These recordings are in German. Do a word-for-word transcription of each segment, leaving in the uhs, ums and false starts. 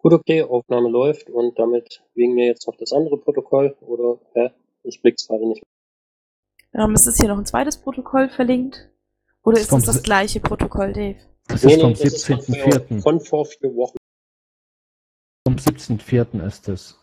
Gut, okay, Aufnahme läuft und damit wegen mir jetzt noch das andere Protokoll oder, hä? Ich blick's gerade nicht. Ähm, ist es hier noch ein zweites Protokoll verlinkt? Oder Das ist vom es das si- gleiche Protokoll, Dave? Das Nee, ist nee, vom das ist von siebzehnten vor, vierten von vor vier Wochen. Vom siebzehnten vierten ist es.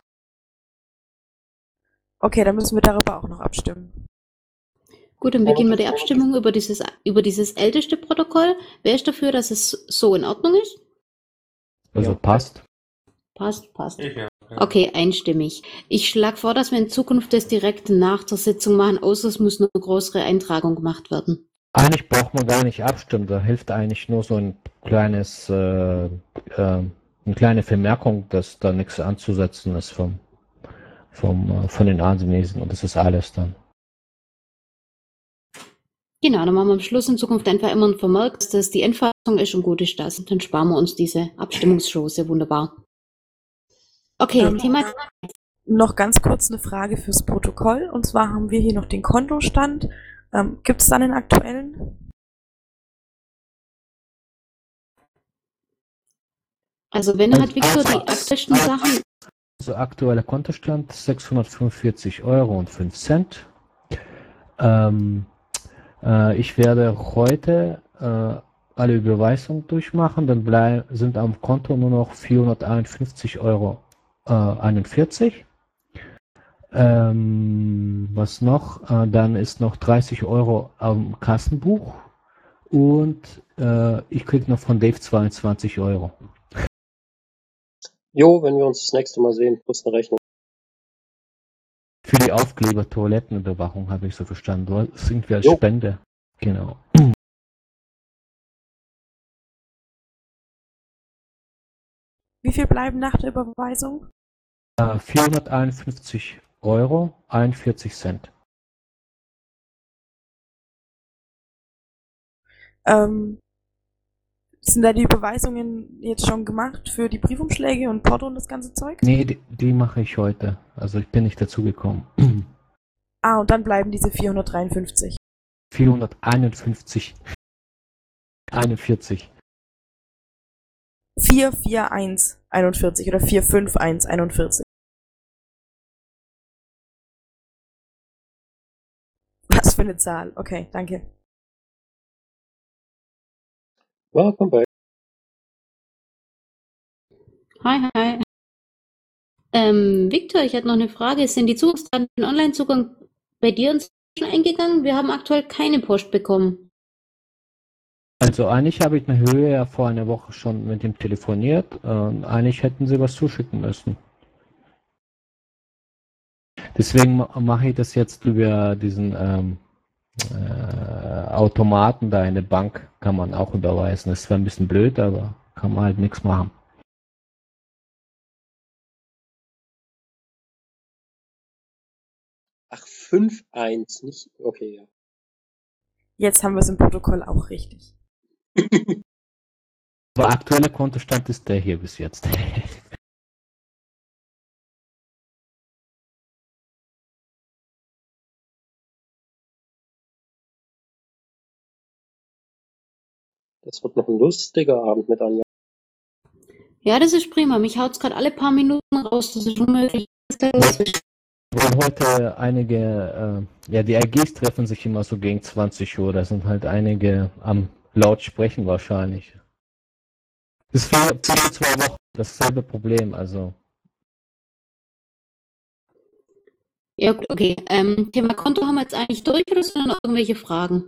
Okay, dann müssen wir darüber auch noch abstimmen. Gut, dann beginnen wir die Abstimmung über dieses, über dieses älteste Protokoll. Wer ist dafür, dass es so in Ordnung ist? Also Ja. passt. Passt, passt. Ich, ja. Okay, einstimmig. Ich schlage vor, dass wir in Zukunft das direkt nach der Sitzung machen, außer es muss noch eine größere Eintragung gemacht werden. Eigentlich braucht man gar nicht abstimmen, da hilft eigentlich nur so ein kleines, äh, äh, eine kleine Vermerkung, dass da nichts anzusetzen ist vom, vom, äh, von den Ansinesen und das ist alles dann. Genau, dann machen wir am Schluss in Zukunft einfach immer ein Vermerk, dass das die Endfassung ist und gut ist das. Dann sparen wir uns diese Abstimmungschance. Wunderbar. Okay, Ähm, Thema. Noch ganz kurz eine Frage fürs Protokoll. Und zwar haben wir hier noch den Kontostand. Ähm, Gibt es da einen aktuellen? Also wenn hat Victor die aktuellsten Sachen. Also aktueller Kontostand sechshundertfünfundvierzig Euro und fünf Cent. Ähm, äh, ich werde heute äh, alle Überweisungen durchmachen, dann bleib, sind am Konto nur noch vierhunderteinundfünfzig Euro äh, einundvierzig. Ähm, was noch? Äh, dann ist noch dreißig Euro am Kassenbuch und äh, ich kriege noch von Dave zweiundzwanzig Euro. Jo, wenn wir uns das nächste Mal sehen, plus eine Rechnung. Für die Aufkleber Toilettenüberwachung habe ich so verstanden. Das sind wir als Jo. Spende. Genau. Wie viel bleiben nach der Überweisung? Äh, vierhunderteinundfünfzig Euro, einundvierzig Cent. Ähm, sind da die Überweisungen jetzt schon gemacht für die Briefumschläge und Porto und das ganze Zeug? Nee, die, die mache ich heute. Also ich bin nicht dazu gekommen. Ah, und dann bleiben diese vierhundertdreiundfünfzig. vierhunderteinundfünfzig. einundvierzig. vierhunderteinundvierzig einundvierzig oder vierhunderteinundfünfzig einundvierzig. Was für eine Zahl. Okay, danke. Welcome back. Hi, hi. Ähm, Victor, ich hatte noch eine Frage. Sind die Zugangsdaten für den Online-Zugang bei dir inzwischen eingegangen? Wir haben aktuell keine Post bekommen. Also eigentlich habe ich eine Höhe ja vor einer Woche schon mit ihm telefoniert. Und eigentlich hätten sie was zuschicken müssen. Deswegen ma- mache ich das jetzt über diesen ähm, äh, Automaten da in der Bank. Kann man auch überweisen. Das ist zwar ein bisschen blöd, aber kann man halt nichts machen. Ach, fünf eins, nicht? Okay, ja. Jetzt haben wir es im Protokoll auch richtig. Aber aktueller Kontostand ist der hier bis jetzt. Das wird noch ein lustiger Abend mit Anja. Ja, das ist prima. Mich haut's gerade alle paar Minuten raus. Das ist unmöglich. Weil heute einige, äh, ja, die R Gs treffen sich immer so gegen zwanzig Uhr. Da sind halt einige am laut sprechen wahrscheinlich. Das ist für, für zwei Wochen dasselbe Problem, also. Ja, gut, okay. Ähm, Thema Konto haben wir jetzt eigentlich durch oder sind noch irgendwelche Fragen?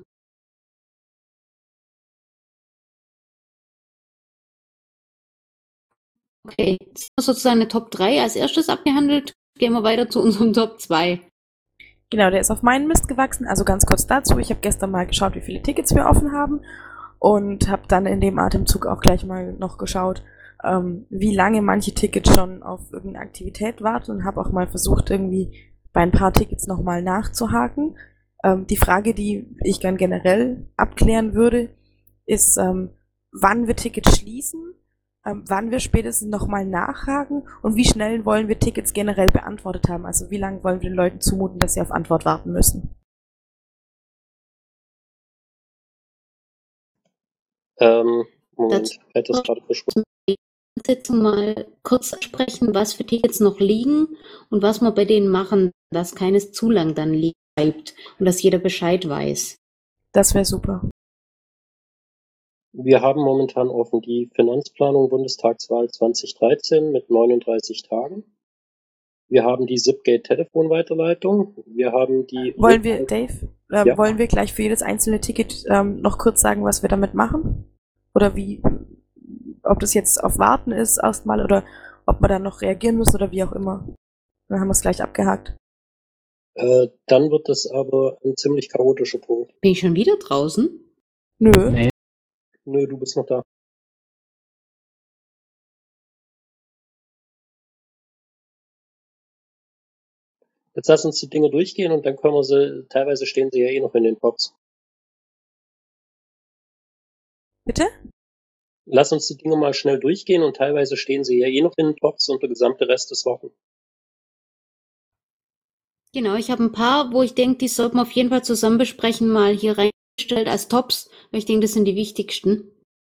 Okay, jetzt haben wir sozusagen eine Top drei als erstes abgehandelt. Gehen wir weiter zu unserem Top zwei. Genau, der ist auf meinen Mist gewachsen. Also ganz kurz dazu. Ich habe gestern mal geschaut, wie viele Tickets wir offen haben und habe dann in dem Atemzug auch gleich mal noch geschaut, ähm, wie lange manche Tickets schon auf irgendeine Aktivität warten und habe auch mal versucht, irgendwie bei ein paar Tickets nochmal nachzuhaken. Ähm, die Frage, die ich gern generell abklären würde, ist, ähm, wann wir Tickets schließen, ähm, wann wir spätestens nochmal nachhaken und wie schnell wollen wir Tickets generell beantwortet haben. Also wie lange wollen wir den Leuten zumuten, dass sie auf Antwort warten müssen. Ähm, Moment, Das- hätte es gerade verschwunden. Sitzung mal kurz sprechen, was für Tickets noch liegen und was wir bei denen machen, dass keines zu lang dann liegen bleibt und dass jeder Bescheid weiß. Das wäre super. Wir haben momentan offen die Finanzplanung Bundestagswahl zwanzig dreizehn mit neununddreißig Tagen. Wir haben die Zipgate-Telefonweiterleitung. Wir haben die... Wollen wir, Dave, ähm, Ja. wollen wir gleich für jedes einzelne Ticket ähm, noch kurz sagen, was wir damit machen? Oder wie, ob das jetzt auf Warten ist erstmal oder ob wir dann noch reagieren müssen oder wie auch immer. Dann haben wir es gleich abgehakt. Äh, dann wird das aber ein ziemlich chaotischer Punkt. Bin ich schon wieder draußen? Nö. Nee, Nö, du bist noch da. Jetzt lass uns die Dinge durchgehen und dann können wir sie, teilweise stehen sie ja eh noch in den Tops. Bitte? Lass uns die Dinge mal schnell durchgehen und teilweise stehen sie ja eh noch in den Tops und der gesamte Rest ist Wochen. Genau, ich habe ein paar, wo ich denke, die sollten wir auf jeden Fall zusammen besprechen, mal hier reingestellt als Tops, weil ich denke, das sind die wichtigsten.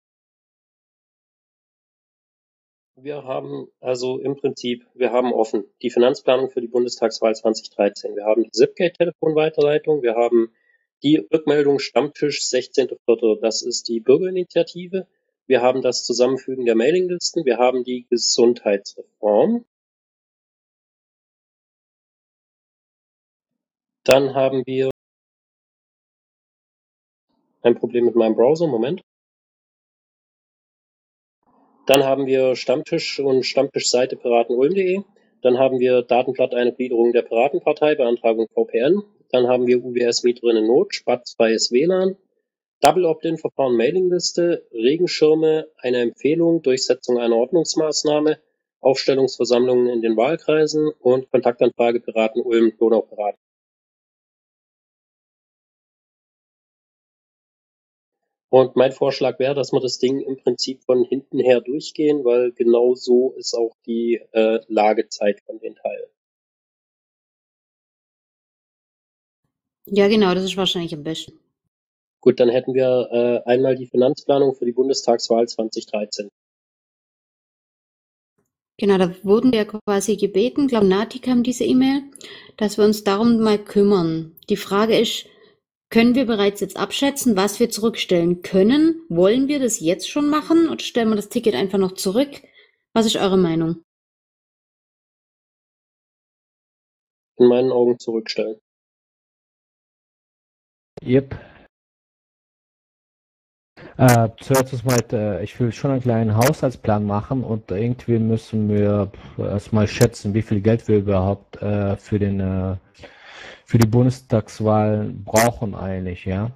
Wir haben also im Prinzip, wir haben offen die Finanzplanung für die Bundestagswahl zwanzig dreizehn. Wir haben die Zipgate-Telefonweiterleitung. Wir haben die Rückmeldung Stammtisch sechzehnter vierter Das ist die Bürgerinitiative. Wir haben das Zusammenfügen der Mailinglisten. Wir haben die Gesundheitsreform. Dann haben wir ein Problem mit meinem Browser. Moment. Dann haben wir Stammtisch und Stammtischseite piratenulm punkt de. Dann haben wir Datenblatt eine Gliederung der Piratenpartei, Beantragung V P N. Dann haben wir U W S-Mieterin in Not, spatzfreies W L A N, Double Opt-in-Verfahren, Mailingliste, Regenschirme, eine Empfehlung, Durchsetzung einer Ordnungsmaßnahme, Aufstellungsversammlungen in den Wahlkreisen und Kontaktanfrage Piraten Ulm, Donaupiraten. Und mein Vorschlag wäre, dass wir das Ding im Prinzip von hinten her durchgehen, weil genau so ist auch die äh, Lagezeit von den Teilen. Ja, genau, das ist wahrscheinlich am besten. Gut, dann hätten wir äh, einmal die Finanzplanung für die Bundestagswahl zwanzig dreizehn. Genau, da wurden wir quasi gebeten, glaube Nati kam diese E-Mail, dass wir uns darum mal kümmern. Die Frage ist, können wir bereits jetzt abschätzen, was wir zurückstellen können? Wollen wir das jetzt schon machen oder stellen wir das Ticket einfach noch zurück? Was ist eure Meinung? In meinen Augen zurückstellen. yep. Äh, zuerst mal, äh, ich will schon einen kleinen Haushaltsplan machen und irgendwie müssen wir erstmal schätzen, wie viel Geld wir überhaupt äh, für den äh, für die Bundestagswahl brauchen eigentlich, ja.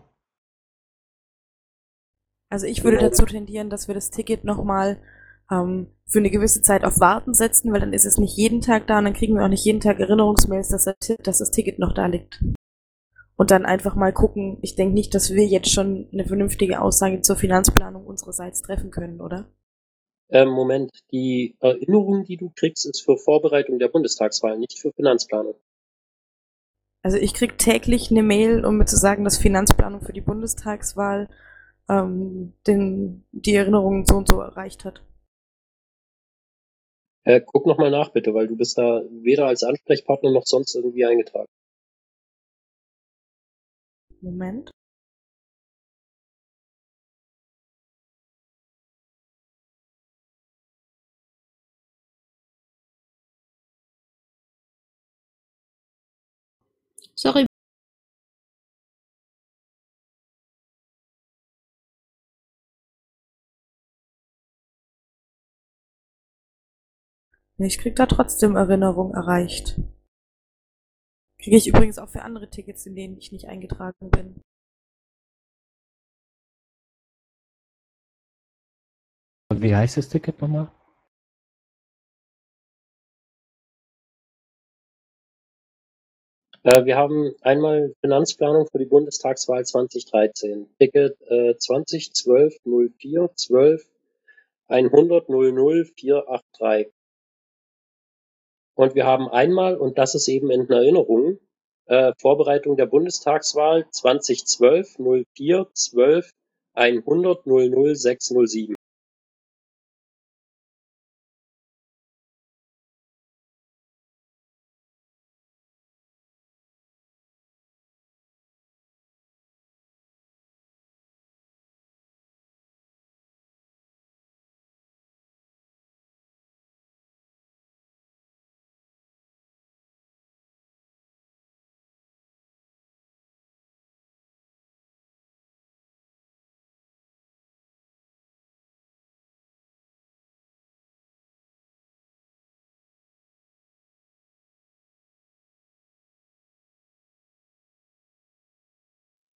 Also ich würde dazu tendieren, dass wir das Ticket nochmal ähm, für eine gewisse Zeit auf Warten setzen, weil dann ist es nicht jeden Tag da und dann kriegen wir auch nicht jeden Tag Erinnerungsmails, dass, der, dass das Ticket noch da liegt. Und dann einfach mal gucken. Ich denke nicht, dass wir jetzt schon eine vernünftige Aussage zur Finanzplanung unsererseits treffen können, oder? Ähm, Moment, die Erinnerung, die du kriegst, ist für Vorbereitung der Bundestagswahl, nicht für Finanzplanung. Also ich krieg täglich eine Mail, um mir zu sagen, dass Finanzplanung für die Bundestagswahl ähm, den, die Erinnerungen so und so erreicht hat. Äh, guck nochmal nach, bitte, weil du bist da weder als Ansprechpartner noch sonst irgendwie eingetragen. Moment. Sorry. Ich krieg da trotzdem Erinnerung erreicht. Kriege ich übrigens auch für andere Tickets, in denen ich nicht eingetragen bin. Wie heißt das Ticket nochmal? Äh, wir haben einmal Finanzplanung für die Bundestagswahl zwanzig dreizehn. Ticket äh, zwanzig zwölf null vier zwölf hundert null null vier acht drei. Und wir haben einmal, und das ist eben in Erinnerung, äh, Vorbereitung der Bundestagswahl zwanzig zwölf null vier zwölf hundert null null sechs null sieben.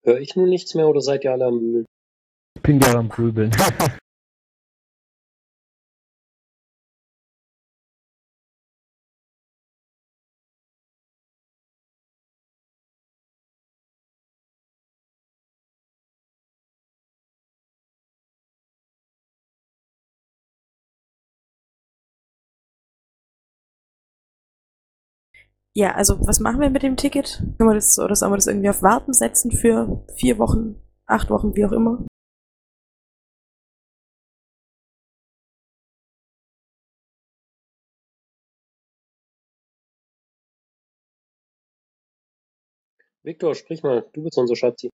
Höre ich nun nichts mehr oder seid ihr alle am Wühlen? Ich bin ja am Grübeln. Ja, also was machen wir mit dem Ticket? Können wir das, oder sollen wir das irgendwie auf Warten setzen für vier Wochen, acht Wochen, wie auch immer? Viktor, sprich mal, du bist unser Schatzi.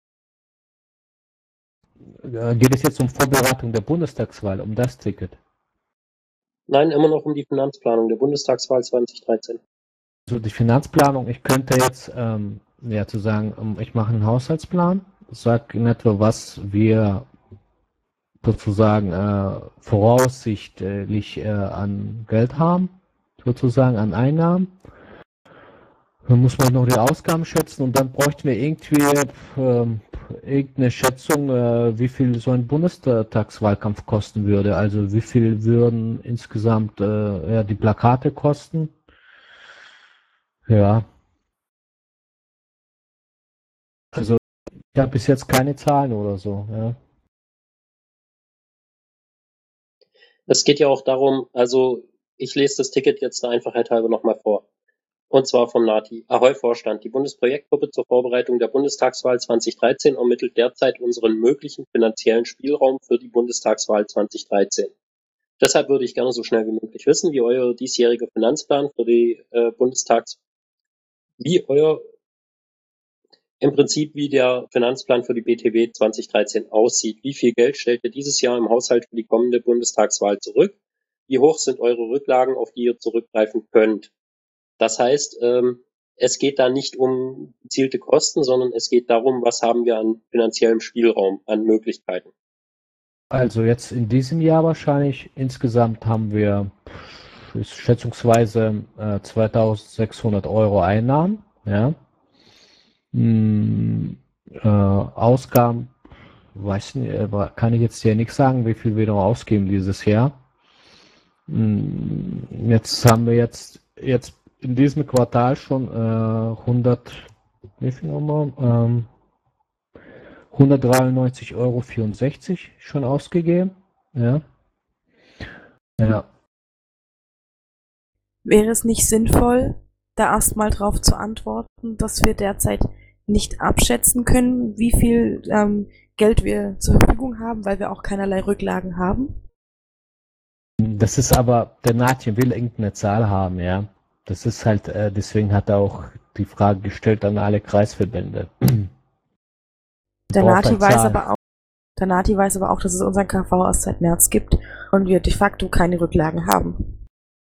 Äh, Geht es jetzt um Vorbereitung der Bundestagswahl, um das Ticket? Nein, immer noch um die Finanzplanung der Bundestagswahl zweitausenddreizehn. Also die Finanzplanung, ich könnte jetzt, ähm, ja, zu sagen, ähm, ich mache einen Haushaltsplan, sage in etwa, was wir sozusagen äh, voraussichtlich äh, an Geld haben, sozusagen an Einnahmen. Dann muss man noch die Ausgaben schätzen und dann bräuchten wir irgendwie ähm, irgendeine Schätzung, äh, wie viel so ein Bundestagswahlkampf kosten würde. Also wie viel würden insgesamt äh, ja, die Plakate kosten? Ja. Also ich habe bis jetzt keine Zahlen oder so. Ja. Es geht ja auch darum, also ich lese das Ticket jetzt der Einfachheit halber nochmal vor. Und zwar vom Nati. Ahoi Vorstand. Die Bundesprojektgruppe zur Vorbereitung der Bundestagswahl zweitausenddreizehn ermittelt derzeit unseren möglichen finanziellen Spielraum für die Bundestagswahl zweitausenddreizehn. Deshalb würde ich gerne so schnell wie möglich wissen, wie euer diesjähriger Finanzplan für die äh, Bundestags, wie euer, im Prinzip wie der Finanzplan für die B T W zweitausenddreizehn aussieht. Wie viel Geld stellt ihr dieses Jahr im Haushalt für die kommende Bundestagswahl zurück? Wie hoch sind eure Rücklagen, auf die ihr zurückgreifen könnt? Das heißt, ähm, es geht da nicht um gezielte Kosten, sondern es geht darum, was haben wir an finanziellem Spielraum, an Möglichkeiten. Also jetzt in diesem Jahr wahrscheinlich insgesamt haben wir ist schätzungsweise äh, zweitausendsechshundert Euro Einnahmen. Ja. Hm, äh, Ausgaben, weiß nicht, aber kann ich jetzt hier nichts sagen, wie viel wir noch ausgeben dieses Jahr. Hm, jetzt haben wir jetzt jetzt in diesem Quartal schon äh, hundert, wie viel nochmal? Ähm, hundertdreiundneunzig Euro vierundsechzig schon ausgegeben. Ja. Ja. Wäre es nicht sinnvoll, da erstmal drauf zu antworten, dass wir derzeit nicht abschätzen können, wie viel ähm, Geld wir zur Verfügung haben, weil wir auch keinerlei Rücklagen haben? Das ist aber, der Nati will irgendeine Zahl haben, ja. Das ist halt, äh, deswegen hat er auch die Frage gestellt an alle Kreisverbände. Der Braucht Nati halt weiß Zahlen. aber auch, der Nati weiß aber auch, dass es unseren K V erst seit März gibt und wir de facto keine Rücklagen haben.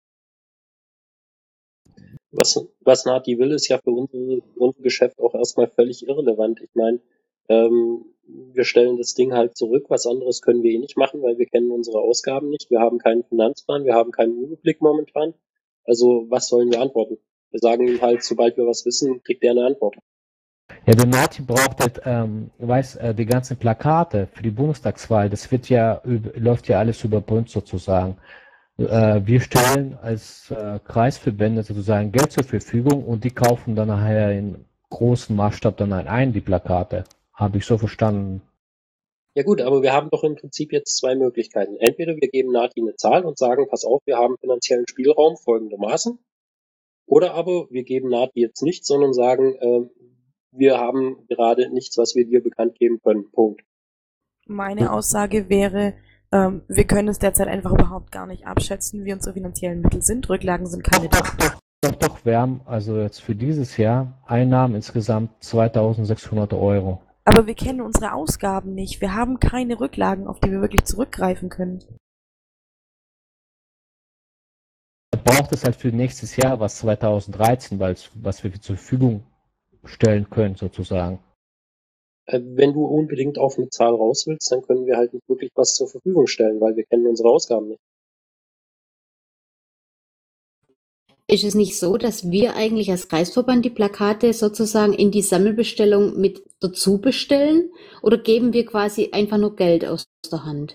Was, was Nati will, ist ja für unser, unser Geschäft auch erstmal völlig irrelevant. Ich meine, ähm, wir stellen das Ding halt zurück. Was anderes können wir eh nicht machen, weil wir kennen unsere Ausgaben nicht. Wir haben keinen Finanzplan, wir haben keinen Überblick momentan. Also was sollen wir antworten? Wir sagen ihm halt, sobald wir was wissen, kriegt er eine Antwort. Ja, der Nati braucht halt, ähm, weiß, äh, die ganzen Plakate für die Bundestagswahl, das wird ja, läuft ja alles über Bund sozusagen. Äh, wir stellen als äh, Kreisverbände sozusagen Geld zur Verfügung und die kaufen dann nachher in großem Maßstab dann ein, die Plakate. Habe ich so verstanden. Ja gut, aber wir haben doch im Prinzip jetzt zwei Möglichkeiten. Entweder wir geben Nati eine Zahl und sagen, pass auf, wir haben finanziellen Spielraum folgendermaßen. Oder aber wir geben Nati jetzt nichts, sondern sagen, äh, wir haben gerade nichts, was wir dir bekannt geben können. Punkt. Meine Aussage wäre, ähm, wir können es derzeit einfach überhaupt gar nicht abschätzen, wie unsere finanziellen Mittel sind. Rücklagen sind keine da. Doch, doch, wir haben also jetzt für dieses Jahr Einnahmen insgesamt zweitausendsechshundert Euro. Aber wir kennen unsere Ausgaben nicht. Wir haben keine Rücklagen, auf die wir wirklich zurückgreifen können. Da braucht es halt für nächstes Jahr was zweitausenddreizehn, weil es, was wir zur Verfügung stellen können sozusagen. Äh, wenn du unbedingt auf eine Zahl raus willst, dann können wir halt nicht wirklich was zur Verfügung stellen, weil wir kennen unsere Ausgaben nicht. ist es nicht so, dass wir eigentlich als Kreisverband die Plakate sozusagen in die Sammelbestellung mit dazu bestellen? Oder geben wir quasi einfach nur Geld aus der Hand?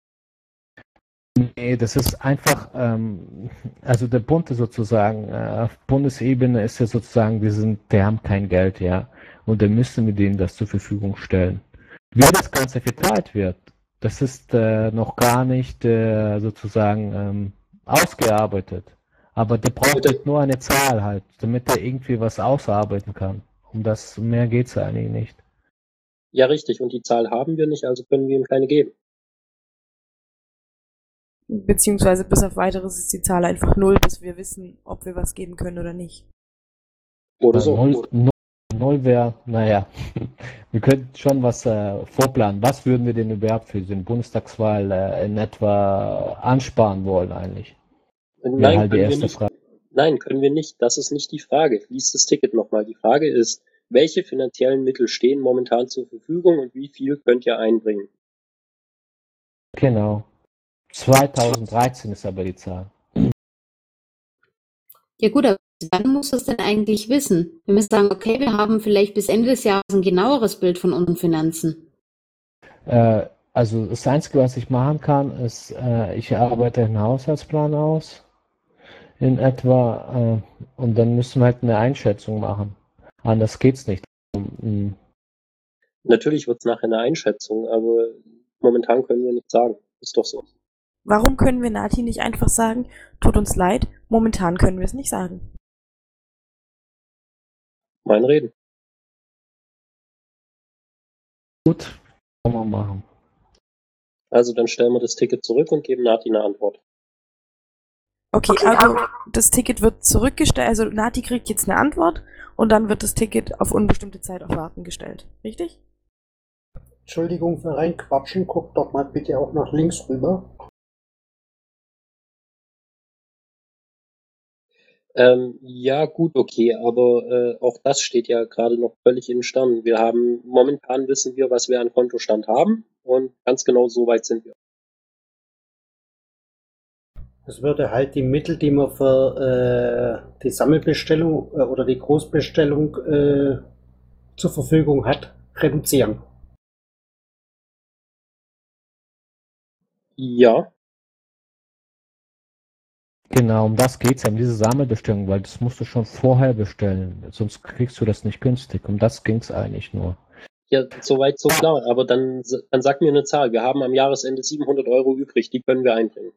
Nee, das ist einfach, ähm, also der Bund ist sozusagen, äh, auf Bundesebene ist ja sozusagen, wir sind, die haben kein Geld, ja. Und dann müssen wir denen das zur Verfügung stellen. Wie das Ganze verteilt wird, das ist äh, noch gar nicht äh, sozusagen ähm, ausgearbeitet. Aber der braucht halt nur eine Zahl halt, damit er irgendwie was ausarbeiten kann. Um das mehr geht's eigentlich nicht. Ja, richtig. Und die Zahl haben wir nicht, also können wir ihm keine geben. Beziehungsweise bis auf weiteres ist die Zahl einfach null, bis wir wissen, ob wir was geben können oder nicht. Oder Äh, so. Null, null, null wäre, naja, wir könnten schon was äh, vorplanen. Was würden wir denn überhaupt für den Bundestagswahl äh, in etwa ansparen wollen eigentlich? Nein, halt die können wir erste nicht. Frage. Nein, können wir nicht. Das ist nicht die Frage. Lies das Ticket nochmal. Die Frage ist, welche finanziellen Mittel stehen momentan zur Verfügung und wie viel könnt ihr einbringen? Genau. zweitausenddreizehn ist aber die Zahl. Ja gut, aber wann muss das denn eigentlich wissen? Wenn wir sagen, okay, wir haben vielleicht bis Ende des Jahres ein genaueres Bild von unseren Finanzen. Äh, also das Einzige, was ich machen kann, ist, äh, ich arbeite einen Haushaltsplan aus in etwa äh, und dann müssen wir halt eine Einschätzung machen. Anders geht's nicht. Mhm. Natürlich wird es nachher eine Einschätzung, aber momentan können wir nicht sagen. Ist doch so. Warum können wir Nati nicht einfach sagen, tut uns leid, momentan können wir es nicht sagen? Mein Reden. Gut, kann man machen. Also dann stellen wir das Ticket zurück und geben Nati eine Antwort. Okay, also das Ticket wird zurückgestellt, also Nati kriegt jetzt eine Antwort und dann wird das Ticket auf unbestimmte Zeit auf Warten gestellt. Richtig? Entschuldigung für reinquatschen, guckt doch mal bitte auch nach links rüber. Ähm, ja, gut, okay, aber äh, auch das steht ja gerade noch völlig in den Sternen. Wir haben, momentan wissen wir, was wir an Kontostand haben und ganz genau so weit sind wir. Es würde halt die Mittel, die man für äh, die Sammelbestellung äh, oder die Großbestellung äh, zur Verfügung hat, reduzieren. Ja, Genau, um das geht's ja, um diese Sammelbestellung, weil das musst du schon vorher bestellen, sonst kriegst du das nicht günstig. Um das ging's eigentlich nur. ja, soweit so klar, aber dann, dann sag mir eine Zahl. Wir haben am Jahresende siebenhundert Euro übrig, die können wir einbringen.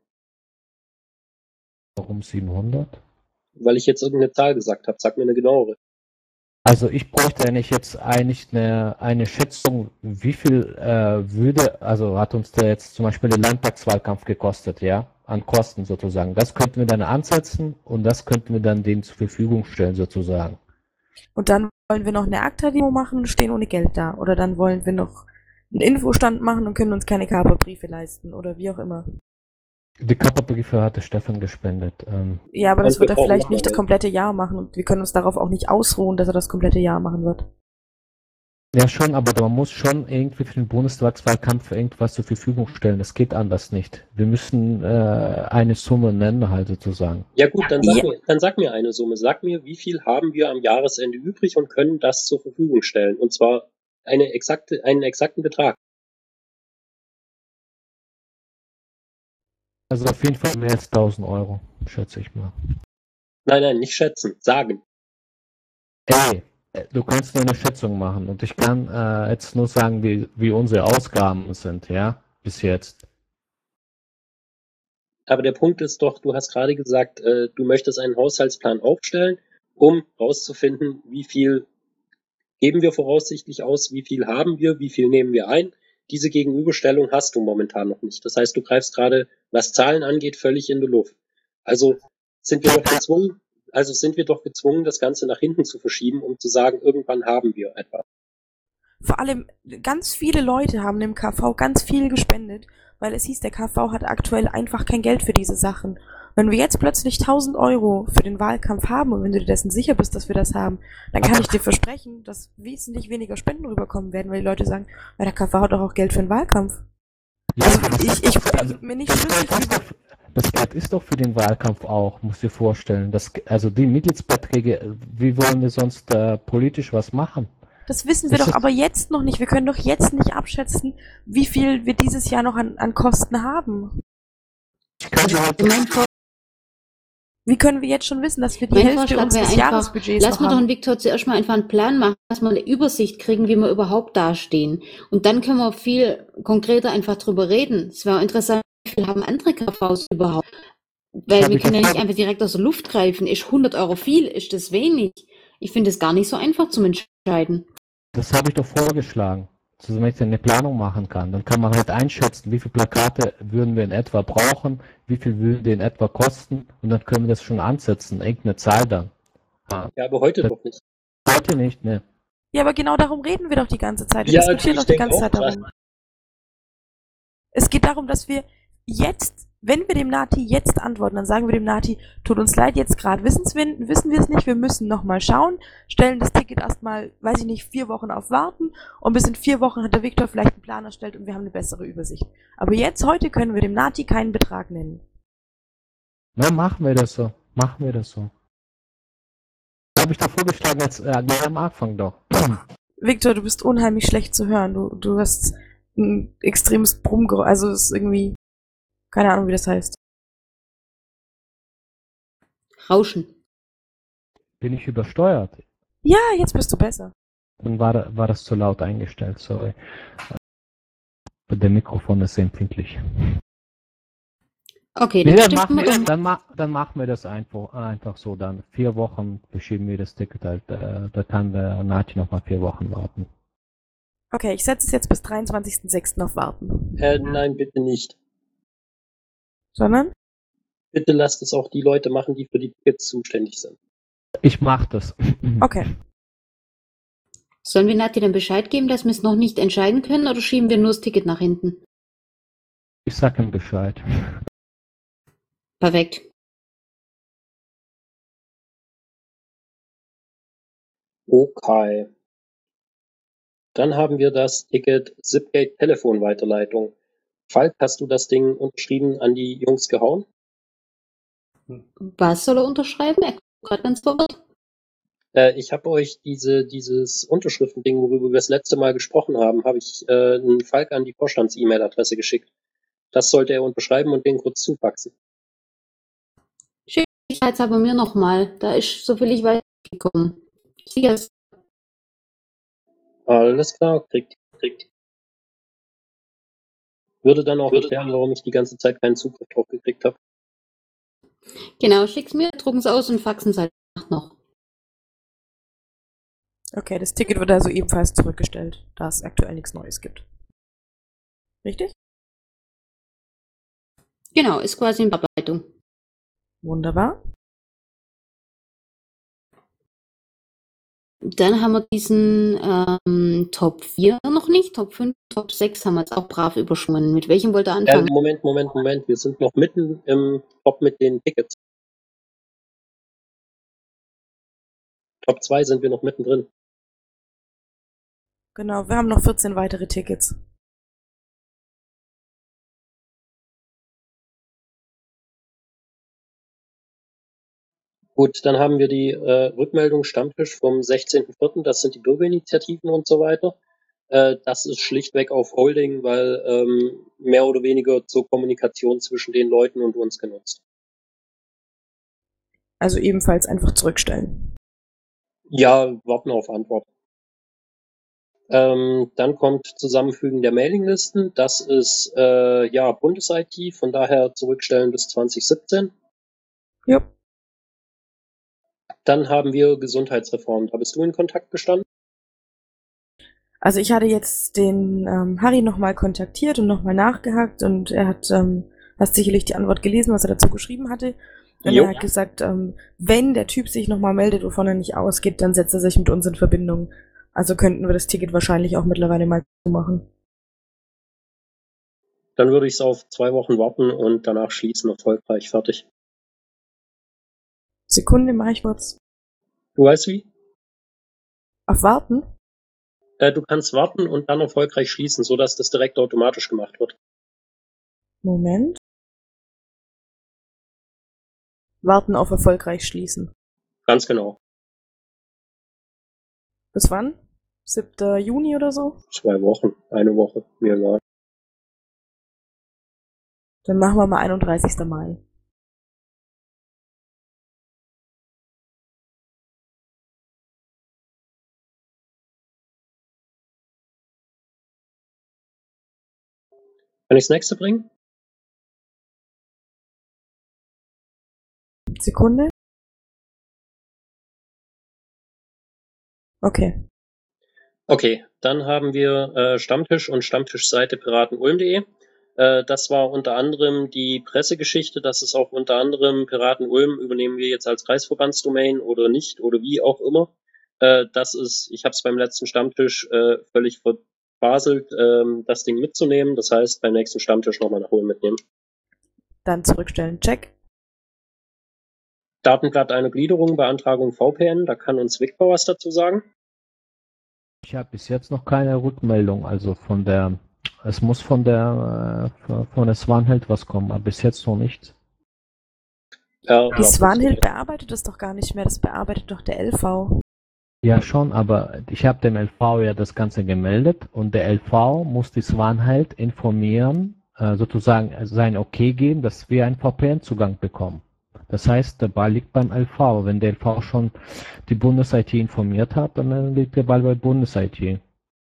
Warum siebenhundert? Weil ich jetzt irgendeine Zahl gesagt habe, sag mir eine genauere. Also ich bräuchte eigentlich jetzt eigentlich eine, eine Schätzung, wie viel äh, würde, also hat uns der jetzt zum Beispiel der Landtagswahlkampf gekostet, ja, an Kosten sozusagen. Das könnten wir dann ansetzen und das könnten wir dann denen zur Verfügung stellen sozusagen. Und dann wollen wir noch eine Akta-Demo machen und stehen ohne Geld da. Oder dann wollen wir noch einen Infostand machen und können uns keine Kaperbriefe leisten oder wie auch immer. Die Kaperbriefe hatte Stefan gespendet. Ähm, Ja, aber das Und wird wir er brauchen vielleicht noch nicht das Geld. komplette Jahr machen und wir können uns darauf auch nicht ausruhen, dass er das komplette Jahr machen wird. ja schon, aber man muss schon irgendwie für den Bundestagswahlkampf irgendwas zur Verfügung stellen. Das geht anders nicht. Wir müssen äh, eine Summe nennen halt sozusagen. Ja gut, dann sag, Ja. mir, dann sag mir eine Summe. Sag mir, wie viel haben wir am Jahresende übrig und können das zur Verfügung stellen. Und zwar eine exakte, einen exakten Betrag. Also auf jeden Fall mehr als tausend Euro, schätze ich mal. Nein, nein, nicht schätzen, sagen. Ey, äh, du kannst nur eine Schätzung machen und ich kann äh, jetzt nur sagen, wie, wie unsere Ausgaben sind, ja, bis jetzt. Aber der Punkt ist doch, du hast gerade gesagt, äh, du möchtest einen Haushaltsplan aufstellen, um rauszufinden, wie viel geben wir voraussichtlich aus, wie viel haben wir, wie viel nehmen wir ein. Diese Gegenüberstellung hast du momentan noch nicht. Das heißt, du greifst gerade, was Zahlen angeht, völlig in die Luft. Also sind wir doch gezwungen, also sind wir doch gezwungen, das Ganze nach hinten zu verschieben, um zu sagen, irgendwann haben wir etwas. Vor allem, ganz viele Leute haben dem K V ganz viel gespendet, weil es hieß, der K V hat aktuell einfach kein Geld für diese Sachen. Wenn wir jetzt plötzlich tausend Euro für den Wahlkampf haben und wenn du dir dessen sicher bist, dass wir das haben, dann kann ich dir versprechen, dass wesentlich weniger Spenden rüberkommen werden, weil die Leute sagen, ja, der K V hat doch auch Geld für den Wahlkampf. Ja, Also aber das, ich, ich bin also, mir nicht das, schlüssig, Geld ist wie doch, das Geld ist doch für den Wahlkampf auch, musst du dir vorstellen. Das, also die Mitgliedsbeiträge, wie wollen wir sonst äh, politisch was machen? das wissen wir Das doch ist, aber jetzt noch nicht. Wir können doch jetzt nicht abschätzen, wie viel wir dieses Jahr noch an, an Kosten haben. ich könnte halt, Mein, Vor Wie können wir jetzt schon wissen, dass wir die mein Hälfte Vorschlag wäre unseres einfach, Jahresbudgets lass noch mal doch haben? einen Viktor zuerst mal einfach einen Plan machen, dass wir eine Übersicht kriegen, wie wir überhaupt dastehen. Und dann können wir viel konkreter einfach drüber reden. Es wäre interessant, wie viel haben andere K Vs überhaupt? Weil habe wir ich können ja doch nicht einfach direkt aus der Luft greifen. Ist hundert Euro viel? Ist das wenig? Ich finde es gar nicht so einfach zum Entscheiden. Das habe ich doch vorgeschlagen, so damit ich eine Planung machen kann. Dann kann man halt einschätzen, wie viele Plakate würden wir in etwa brauchen, wie viel würden die in etwa kosten und dann können wir das schon ansetzen, irgendeine Zahl dann. Ah, Ja, aber heute das doch nicht. heute nicht, ne? Ja, aber genau darum reden wir doch die ganze Zeit. Wir Ja, diskutieren ich doch die denke ganze auch Zeit dran. darum. Es geht darum, dass wir jetzt, wenn wir dem Nati jetzt antworten, dann sagen wir dem Nati, tut uns leid, jetzt gerade wissen wir wissen wir es nicht, wir müssen nochmal schauen, stellen das Ticket erstmal, weiß ich nicht, vier Wochen auf Warten und bis in vier Wochen hat der Viktor vielleicht einen Plan erstellt und wir haben eine bessere Übersicht. Aber jetzt, heute können wir dem Nati keinen Betrag nennen. Na, machen wir das so. Machen wir das so. Habe ich doch vorgeschlagen, jetzt äh, gleich am Anfang doch. Viktor, du bist unheimlich schlecht zu hören. Du, du hast ein extremes Brummgeräusch, also es ist irgendwie, keine Ahnung, wie das heißt. Rauschen. Bin ich übersteuert? Ja, jetzt bist du besser. Dann war, da- war das zu laut eingestellt, sorry. Der Mikrofon ist sehr empfindlich. Okay, Nee, dann dann, stimmen machen wir wir, um. dann, ma dann machen wir das einfach, einfach so. Dann vier Wochen verschieben wir das Ticket halt. Äh, da kann der Nati noch mal vier Wochen warten. Okay, ich setze es jetzt bis dreiundzwanzigsten sechsten auf Warten. Äh, nein, bitte nicht. Sondern? Bitte lasst es auch die Leute machen, die für die Tickets zuständig sind. Ich mach das. Okay. Sollen wir Nati dann Bescheid geben, dass wir es noch nicht entscheiden können, oder schieben wir nur das Ticket nach hinten? Ich sag ihm Bescheid. Perfekt. Okay. Dann haben wir das Ticket Zipgate Telefonweiterleitung. Falk, hast du das Ding unterschrieben an die Jungs gehauen? Was soll er unterschreiben? Er guckt gerade ganz verwirrt. Äh, ich habe euch diese, dieses Unterschriftending, worüber wir das letzte Mal gesprochen haben, habe ich äh, einen Falk an die Vorstands-E-Mail-Adresse geschickt. Das sollte er unterschreiben und den kurz zufaxen. Sicherheitshalber mir nochmal. Da ist, soviel ich weiß, gekommen. Sicher. Alles klar, kriegt, kriegt. Würde dann auch erklären, warum ich die ganze Zeit keinen Zugriff drauf gekriegt habe. Genau, schick's mir, drucken es aus und faxen es halt noch. Okay, das Ticket wird also ebenfalls zurückgestellt, da es aktuell nichts Neues gibt. Richtig? Genau, ist quasi in Bearbeitung. Wunderbar. Dann haben wir diesen ähm, Top vier noch nicht, Top fünf, Top sechs haben wir jetzt auch brav überschwungen. Mit welchem wollt ihr Äh, anfangen? Moment, Moment, Moment. Wir sind noch mitten im Top mit den Tickets. Top zwei sind wir noch mittendrin. Genau, wir haben noch vierzehn weitere Tickets. Gut, dann haben wir die äh, Rückmeldung Stammtisch vom sechzehnten vierten Das sind die Bürgerinitiativen und so weiter. Äh, das ist schlichtweg auf Holding, weil ähm, mehr oder weniger zur Kommunikation zwischen den Leuten und uns genutzt. Also ebenfalls einfach zurückstellen. Ja, warten auf Antwort. Ähm, dann kommt Zusammenfügen der Mailinglisten. Das ist äh, ja Bundes-I T, von daher zurückstellen bis zwanzig siebzehn. Jupp. Dann haben wir Gesundheitsreform. Da bist du in Kontakt gestanden? Also ich hatte jetzt den ähm, Harry nochmal kontaktiert und nochmal nachgehakt und er hat, ähm, hast sicherlich die Antwort gelesen, was er dazu geschrieben hatte. Und Jo. er hat gesagt, ähm, wenn der Typ sich nochmal meldet, wovon er nicht ausgeht, dann setzt er sich mit uns in Verbindung. Also könnten wir das Ticket wahrscheinlich auch mittlerweile mal machen. Dann würde ich es auf zwei Wochen warten und danach schließen, erfolgreich, fertig. Sekunde, mache ich kurz. Du weißt wie? Auf Warten? Äh, du kannst warten und dann erfolgreich schließen, sodass das direkt automatisch gemacht wird. Moment. Warten auf erfolgreich schließen. Ganz genau. Bis wann? siebter Juni oder so? Zwei Wochen, eine Woche, mir egal. Dann machen wir mal einunddreißigster Mai. Kann ich das nächste bringen? Sekunde. Okay. Okay, dann haben wir äh, Stammtisch und Stammtischseite piraten ulm punkt de. Äh, das war unter anderem die Pressegeschichte, das ist auch unter anderem Piraten-Ulm übernehmen wir jetzt als Kreisverbandsdomain oder nicht oder wie auch immer. Äh, das ist, ich habe es beim letzten Stammtisch äh, völlig verbaselt, ähm, das Ding mitzunehmen. Das heißt, beim nächsten Stammtisch nochmal nach Ulm mitnehmen. Dann zurückstellen. Check. Datenblatt eine Gliederung, Beantragung V P N, da kann uns Victor was dazu sagen. Ich habe bis jetzt noch keine Rückmeldung, also von der, es muss von der, äh, von der Swanhild was kommen, aber bis jetzt noch nichts. Ja, Die Swanhild bearbeitet das doch gar nicht mehr, das bearbeitet doch der L V. Ja schon, aber ich habe dem L V ja das Ganze gemeldet und der L V muss die Swanhild informieren, äh, sozusagen sein Okay geben, dass wir einen V P N-Zugang bekommen. Das heißt, der Ball liegt beim L V. Wenn der L V schon die Bundes-I T informiert hat, dann liegt der Ball bei Bundes-I T.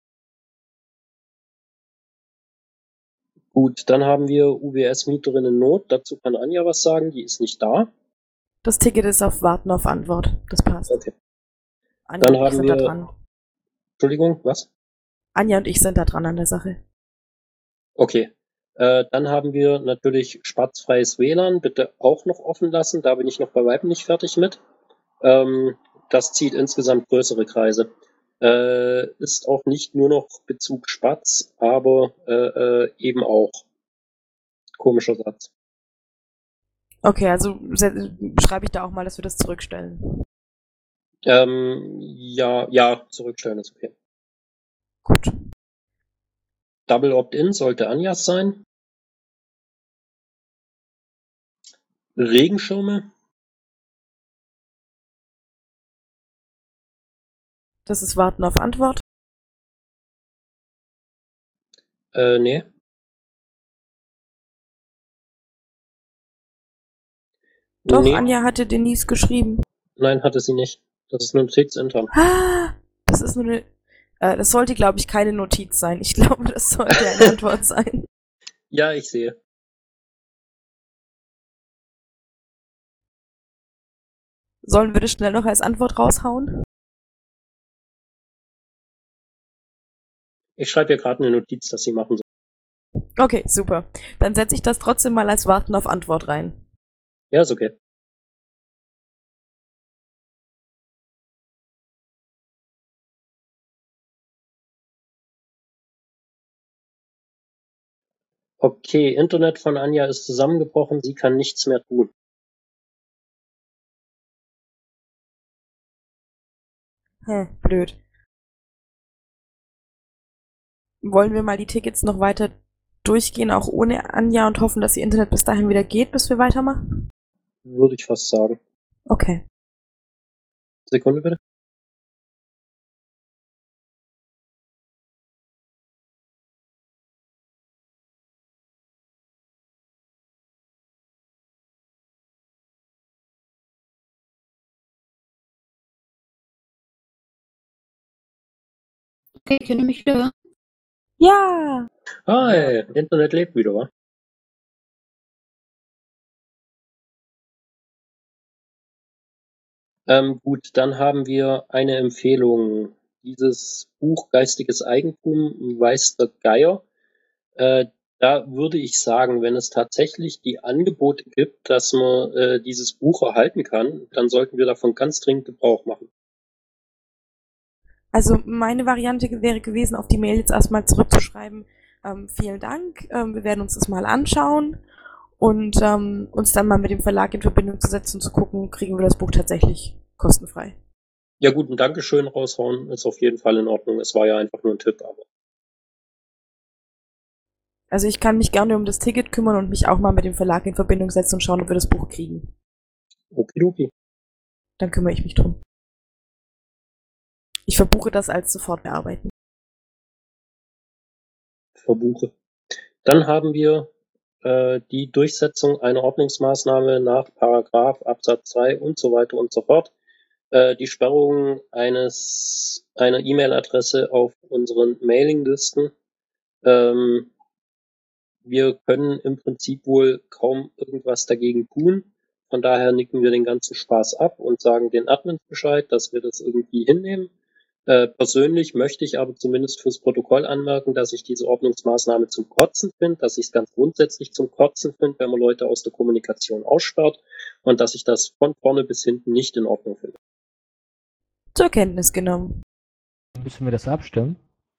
Gut, dann haben wir U W S-Mieterin in Not. Dazu kann Anja was sagen, die ist nicht da. Das Ticket ist auf Warten auf Antwort. Das passt. Okay. Anja Dann und ich haben sind wir- da dran. Entschuldigung, was? Anja und ich sind da dran an der Sache. Okay. Äh, dann haben wir natürlich spatzfreies W L A N, bitte auch noch offen lassen. Da bin ich noch bei weitem nicht fertig mit. Ähm, das zieht insgesamt größere Kreise. Äh, ist auch nicht nur noch Bezug Spatz, aber äh, äh, eben auch. Komischer Satz. Okay, also se- schreibe ich da auch mal, dass wir das zurückstellen. Ähm, ja, ja, zurückstellen ist okay. Gut. Double Opt-in sollte Anjas sein. Regenschirme, Das ist Warten auf Antwort. äh, nee. Doch, nee, Anja hatte Denise geschrieben. nein, hatte sie nicht. Das ist eine Notiz intern. Ah, das ist nur eine. Äh, das sollte, glaube ich, keine Notiz sein. Ich glaube, das sollte eine Antwort sein. Ja, ich sehe. Sollen wir das schnell noch als Antwort raushauen? Ich schreibe ihr gerade eine Notiz, dass sie machen soll. Okay, super. Dann setze ich das trotzdem mal als Warten auf Antwort rein. Ja, ist okay. Okay, Internet von Anja ist zusammengebrochen, sie kann nichts mehr tun. Hm, blöd. Wollen wir mal die Tickets noch weiter durchgehen, auch ohne Anja, und hoffen, dass ihr Internet bis dahin wieder geht, bis wir weitermachen? Würde ich fast sagen. Okay. Sekunde bitte. Okay, könnt ihr mich wieder hören? Ja! Hi, Internet lebt wieder, wa? Ähm, gut, dann haben wir eine Empfehlung. Dieses Buch Geistiges Eigentum weiß der Geier. Äh, da würde ich sagen, wenn es tatsächlich die Angebote gibt, dass man äh, dieses Buch erhalten kann, dann sollten wir davon ganz dringend Gebrauch machen. Also meine Variante wäre gewesen, auf die Mail jetzt erstmal zurückzuschreiben, ähm, vielen Dank, ähm, wir werden uns das mal anschauen und ähm, uns dann mal mit dem Verlag in Verbindung zu setzen und zu gucken, kriegen wir das Buch tatsächlich kostenfrei. Ja gut, ein Dankeschön raushauen ist auf jeden Fall in Ordnung. Es war ja einfach nur ein Tipp, aber Also ich kann mich gerne um das Ticket kümmern und mich auch mal mit dem Verlag in Verbindung setzen und schauen, ob wir das Buch kriegen. Okidoki. Dann kümmere ich mich drum. Ich verbuche das als sofort bearbeiten. Verbuche. Dann haben wir äh, die Durchsetzung einer Ordnungsmaßnahme nach Paragraph Absatz zwei und so weiter und so fort. Äh, die Sperrung eines einer E-Mail-Adresse auf unseren Mailinglisten. Ähm, wir können im Prinzip wohl kaum irgendwas dagegen tun. Von daher nicken wir den ganzen Spaß ab und sagen den Admins Bescheid, dass wir das irgendwie hinnehmen. Äh, persönlich möchte ich aber zumindest fürs Protokoll anmerken, dass ich diese Ordnungsmaßnahme zum Kotzen finde, dass ich es ganz grundsätzlich zum Kotzen finde, wenn man Leute aus der Kommunikation aussperrt und dass ich das von vorne bis hinten nicht in Ordnung finde. Zur Kenntnis genommen. Müssen wir das abstimmen?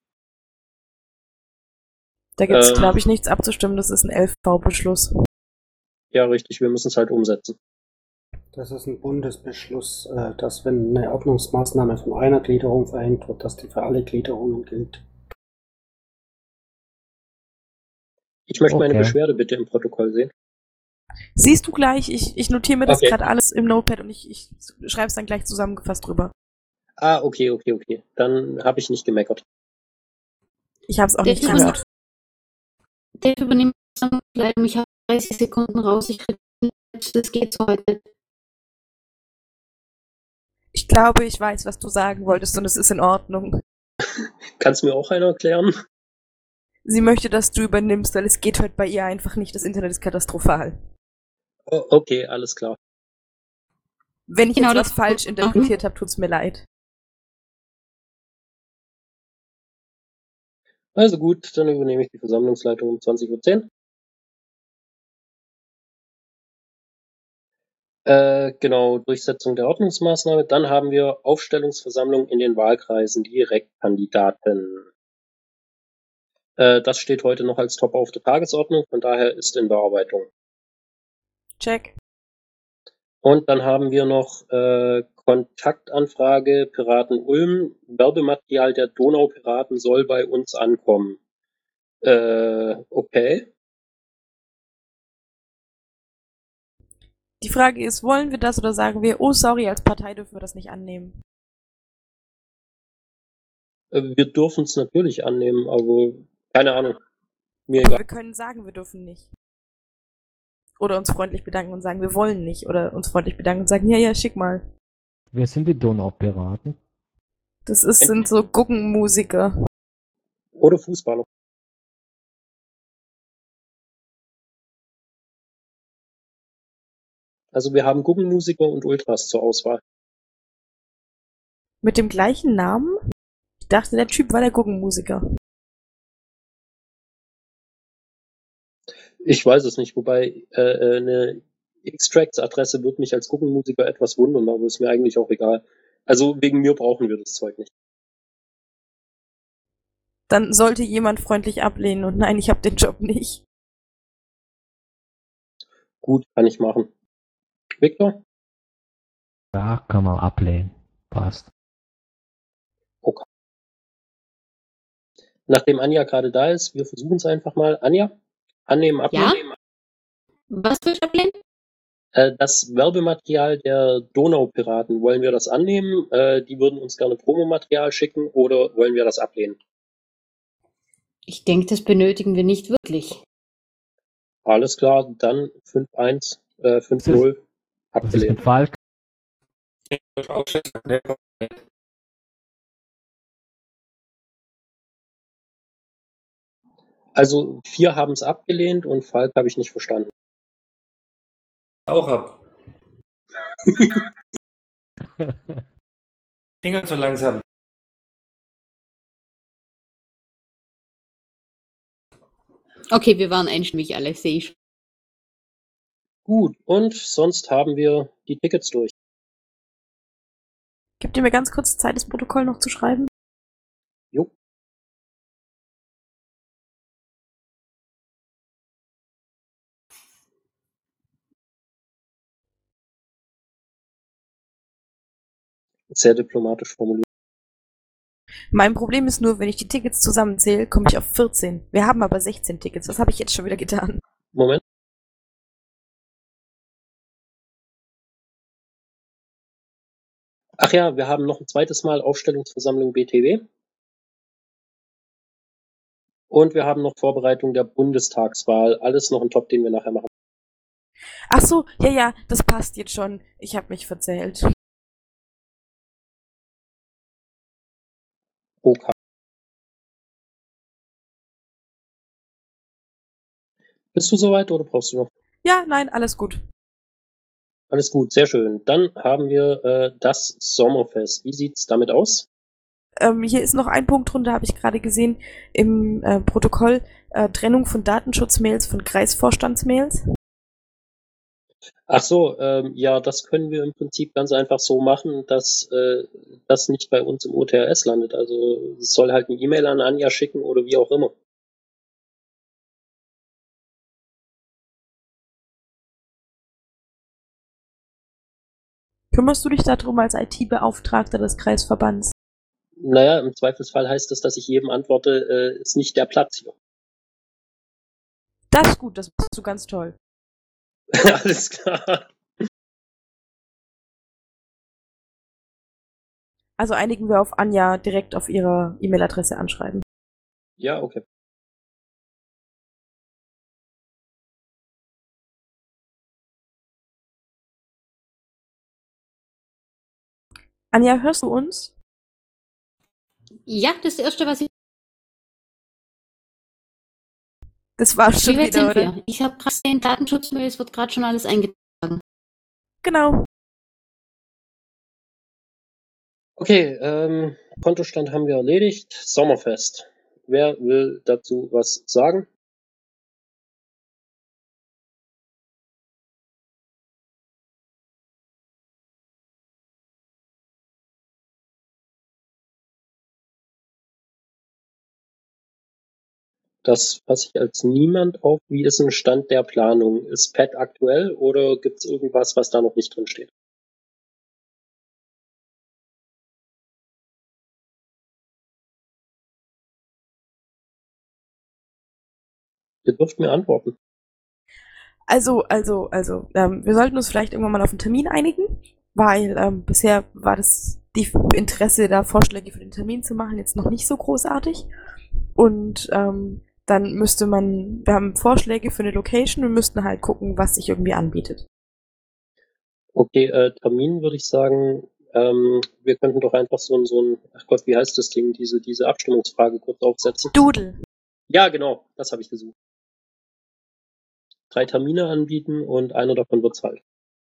Da gibt es, Ähm, glaube ich, nichts abzustimmen. Das ist ein L V-Beschluss. Ja, richtig, wir müssen es halt umsetzen. Das ist ein Bundesbeschluss, äh, dass wenn eine Ordnungsmaßnahme von einer Gliederung verhängt wird, dass die für alle Gliederungen gilt. Ich möchte meine Okay. Beschwerde bitte im Protokoll sehen. Siehst du gleich, ich, ich notiere mir das Okay. gerade alles im Notepad und ich, ich schreibe es dann gleich zusammengefasst drüber. Ah, okay, okay, okay. Dann habe ich nicht gemeckert. Ich habe es auch Der nicht Typ gehört. Der übernimmt Leitung. Ich habe dreißig Sekunden raus. Ich krieg das geht so heute. Ich glaube, ich weiß, was du sagen wolltest und es ist in Ordnung. Kannst mir auch einer erklären? Sie möchte, dass du übernimmst, weil es geht heute bei ihr einfach nicht. Das Internet ist katastrophal. Oh, okay, alles klar. Wenn ich Genau, jetzt was das- falsch interpretiert habe, tut's mir leid. Also gut, dann übernehme ich die Versammlungsleitung um zwanzig Uhr zehn. Äh, genau, Durchsetzung der Ordnungsmaßnahme. Dann haben wir Aufstellungsversammlung in den Wahlkreisen, Direktkandidaten. Äh, das steht heute noch als Top auf der Tagesordnung, von daher ist in Bearbeitung. Check. Und dann haben wir noch äh, Kontaktanfrage Piraten Ulm. Werbematerial der Donaupiraten soll bei uns ankommen. Äh, okay. Die Frage ist, wollen wir das oder sagen wir, oh sorry, als Partei dürfen wir das nicht annehmen? Äh, wir dürfen es natürlich annehmen, aber keine Ahnung. Mir Aber egal. wir können sagen, wir dürfen nicht. Oder uns freundlich bedanken und sagen, wir wollen nicht. Oder uns freundlich bedanken und sagen, ja, ja, schick mal. Wer sind die Donaupiraten? Das ist, sind so Guggenmusiker. Oder Fußballer. Also wir haben Guggenmusiker und Ultras zur Auswahl. Mit dem gleichen Namen? Ich dachte, der Typ war der Guggenmusiker. Ich weiß es nicht, wobei äh, äh, eine Extracts-Adresse wird mich als Guggenmusiker etwas wundern, aber ist mir eigentlich auch egal. Also wegen mir brauchen wir das Zeug nicht. Dann sollte jemand freundlich ablehnen und nein, ich habe den Job nicht. Gut, kann ich machen. Victor? Ja, kann man ablehnen. Passt. Okay. Nachdem Anja gerade da ist, wir versuchen es einfach mal. Anja? Annehmen, ablehnen? Ja? Was will ich ablehnen? Äh, das Werbematerial der Donaupiraten, wollen wir das annehmen? Äh, die würden uns gerne Promomaterial schicken oder wollen wir das ablehnen? Ich denke, das benötigen wir nicht wirklich. Alles klar, dann fünf eins, äh, fünf null, Was ist abgelehnt. mit Falk? Also vier haben es abgelehnt und Falk habe ich nicht verstanden. Auch ab. Finger so langsam. Okay, wir waren einstimmig alle, sehe ich. Gut, und sonst haben wir die Tickets durch. Gebt ihr mir ganz kurz Zeit, das Protokoll noch zu schreiben? Jo. Sehr diplomatisch formuliert. Mein Problem ist nur, wenn ich die Tickets zusammenzähle, komme ich auf vierzehn. Wir haben aber sechzehn Tickets. Was habe ich jetzt schon wieder getan? Moment. Ach ja, wir haben noch ein zweites Mal Aufstellungsversammlung B T W. Und wir haben noch Vorbereitung der Bundestagswahl. Alles noch ein Top, den wir nachher machen. Ach so, ja, ja, das passt jetzt schon. Ich habe mich verzählt. Okay. Bist du soweit oder brauchst du noch? Ja, nein, alles gut. Alles gut, sehr schön. Dann haben wir äh, das Sommerfest. Wie sieht's damit aus? Ähm, hier ist noch ein Punkt drunter, habe ich gerade gesehen, im äh, Protokoll. Äh, Trennung von Datenschutzmails von Kreisvorstandsmails. Ach so, ähm, ja, das können wir im Prinzip ganz einfach so machen, dass äh, das nicht bei uns im O T R S landet. Also es soll halt eine E-Mail an Anja schicken oder wie auch immer. Kümmerst du dich darum als I T-Beauftragter des Kreisverbands? Naja, im Zweifelsfall heißt das, dass ich jedem antworte, äh, ist nicht der Platz hier. Das ist gut, das machst du ganz toll. Alles klar. Also einigen wir auf Anja direkt auf ihre E-Mail-Adresse anschreiben. Ja, okay. Anja, hörst du uns? Ja, das Erste, was ich... Das war schon Wie weit wieder, sind oder? wir? Ich habe gerade den Datenschutzmail, es wird gerade schon alles eingetragen. Genau. Okay, ähm, Kontostand haben wir erledigt. Sommerfest. Wer will dazu was sagen? Das fasse ich als niemand auf. Wie ist ein Stand der Planung? Ist P E T aktuell oder gibt es irgendwas, was da noch nicht drin steht? Ihr dürft mir antworten. Also, also, also, ähm, wir sollten uns vielleicht irgendwann mal auf einen Termin einigen, weil ähm, bisher war das die Interesse, da Vorschläge für den Termin zu machen, jetzt noch nicht so großartig. Und ähm, dann müsste man, wir haben Vorschläge für eine Location und müssten halt gucken, was sich irgendwie anbietet. Okay, äh, Termin würde ich sagen, ähm, wir könnten doch einfach so ein, so ein, ach Gott, wie heißt das Ding, diese, diese Abstimmungsfrage kurz aufsetzen. Doodle. Ja, genau, das habe ich gesucht. Drei Termine anbieten und einer davon wird's halt.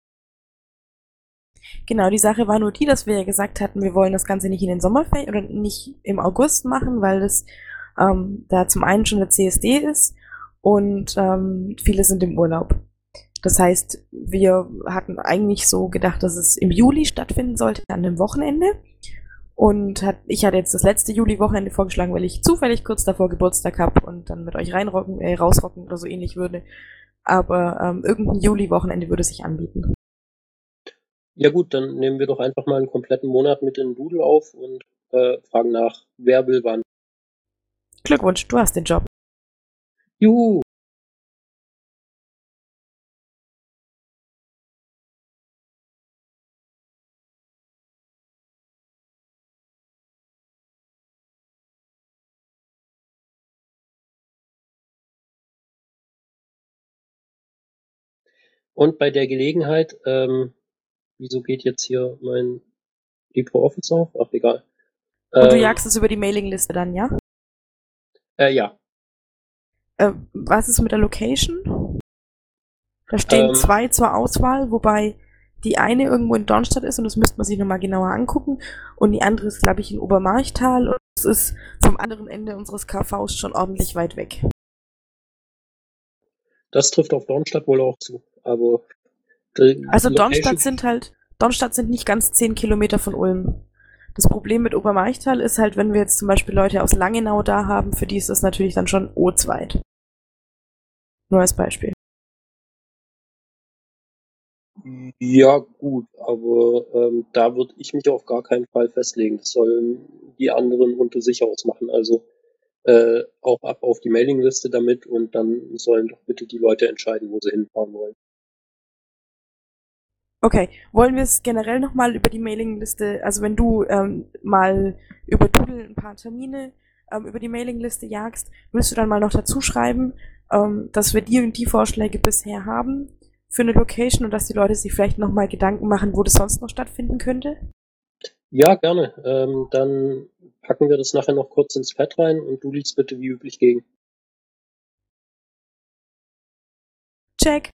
Genau, die Sache war nur die, dass wir ja gesagt hatten, wir wollen das Ganze nicht in den Sommerferien oder nicht im August machen, weil das ähm, da zum einen schon der C S D ist und ähm, viele sind im Urlaub. Das heißt, wir hatten eigentlich so gedacht, dass es im Juli stattfinden sollte, an einem Wochenende. Und hat, ich hatte jetzt das letzte Juli-Wochenende vorgeschlagen, weil ich zufällig kurz davor Geburtstag habe und dann mit euch reinrocken, äh, rausrocken oder so ähnlich würde. Aber ähm, irgendein Juli-Wochenende würde sich anbieten. Ja gut, dann nehmen wir doch einfach mal einen kompletten Monat mit in den Doodle auf und äh, fragen nach, wer will wann. Glückwunsch, du hast den Job. Juhu! Und bei der Gelegenheit, ähm, wieso geht jetzt hier mein LibreOffice auf? Ach, egal. Und du Ähm, jagst es über die Mailingliste dann, ja? äh, ja. Äh, was ist mit der Location? Da stehen Ähm, zwei zur Auswahl, wobei die eine irgendwo in Dornstadt ist und das müsste man sich nochmal genauer angucken. Und die andere ist, glaube ich, in Obermarchtal und es ist vom anderen Ende unseres K Vs schon ordentlich weit weg. Das trifft auf Dornstadt wohl auch zu. Aber die Also Location- Dornstadt sind halt, Dornstadt sind nicht ganz zehn Kilometer von Ulm. Das Problem mit Obermarchtal ist halt, wenn wir jetzt zum Beispiel Leute aus Langenau da haben, für die ist das natürlich dann schon ortsweit. Nur als Beispiel. Ja, gut, aber ähm, da würde ich mich auf gar keinen Fall festlegen. Das sollen die anderen unter sich ausmachen. Also äh, auch ab auf die Mailingliste damit und dann sollen doch bitte die Leute entscheiden, wo sie hinfahren wollen. Okay, wollen wir es generell nochmal über die Mailingliste, also wenn du ähm, mal über Doodle ein paar Termine ähm, über die Mailingliste jagst, willst du dann mal noch dazu schreiben, ähm, dass wir die und die Vorschläge bisher haben für eine Location und dass die Leute sich vielleicht nochmal Gedanken machen, wo das sonst noch stattfinden könnte? Ja, gerne. Ähm, dann packen wir das nachher noch kurz ins Pad rein und du liest bitte wie üblich gegen. Check.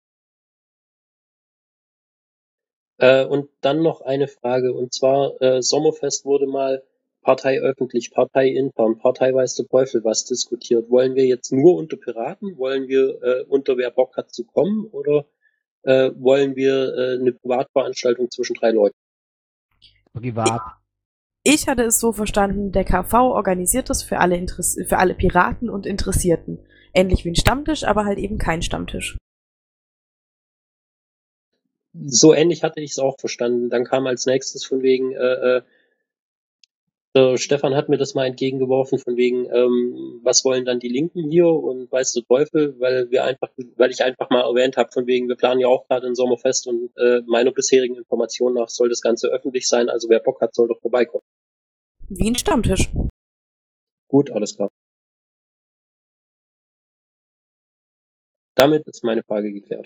Äh, und dann noch eine Frage, und zwar äh, Sommerfest wurde mal Partei öffentlich, Partei intern, Partei weiß der Teufel was diskutiert. Wollen wir jetzt nur unter Piraten? Wollen wir äh, unter wer Bock hat zu kommen? Oder äh, wollen wir äh, eine Privatveranstaltung zwischen drei Leuten? Privat. Ich hatte es so verstanden, der K V organisiert das für alle, Interess für alle Piraten und Interessierten. Ähnlich wie ein Stammtisch, aber halt eben kein Stammtisch. So ähnlich hatte ich es auch verstanden. Dann kam als nächstes von wegen, äh, äh, der Stefan hat mir das mal entgegengeworfen, von wegen, ähm, was wollen dann die Linken hier und weiß der Teufel, weil wir einfach, weil ich einfach mal erwähnt habe, von wegen, wir planen ja auch gerade ein Sommerfest und äh, meiner bisherigen Information nach soll das Ganze öffentlich sein, also wer Bock hat, soll doch vorbeikommen. Wie ein Stammtisch. Gut, alles klar. Damit ist meine Frage geklärt.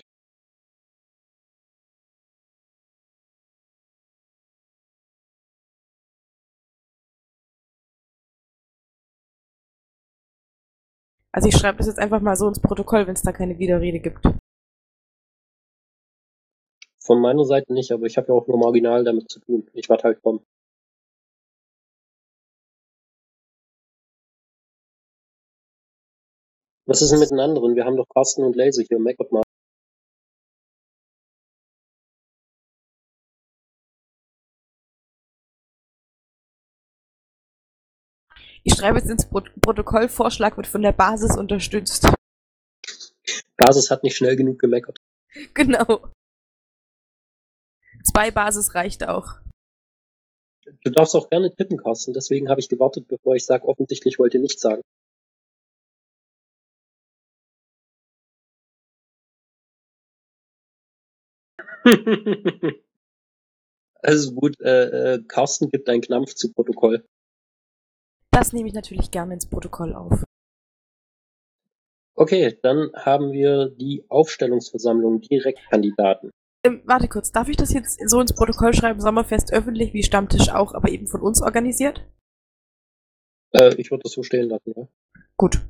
Also ich schreibe das jetzt einfach mal so ins Protokoll, wenn es da keine Widerrede gibt. Von meiner Seite nicht, aber ich habe ja auch nur marginal damit zu tun. Ich werde halt kommen. Was ist denn mit den anderen? Wir haben doch Carsten und Laser hier, meckert mal. Ich schreibe jetzt ins Pro Protokoll, Vorschlag wird von der Basis unterstützt. Basis hat nicht schnell genug gemeckert. Genau. Zwei Basis reicht auch. Du darfst auch gerne tippen, Carsten, deswegen habe ich gewartet, bevor ich sage, offensichtlich wollt ihr nichts sagen. Also gut, äh, äh, Carsten gibt einen Knampf zu Protokoll. Das nehme ich natürlich gerne ins Protokoll auf. Okay, dann haben wir die Aufstellungsversammlung, Direktkandidaten. Ähm, warte kurz, darf ich das jetzt so ins Protokoll schreiben, Sommerfest öffentlich, wie Stammtisch auch, aber eben von uns organisiert? Äh, ich würde das so stehen lassen, ja. Gut.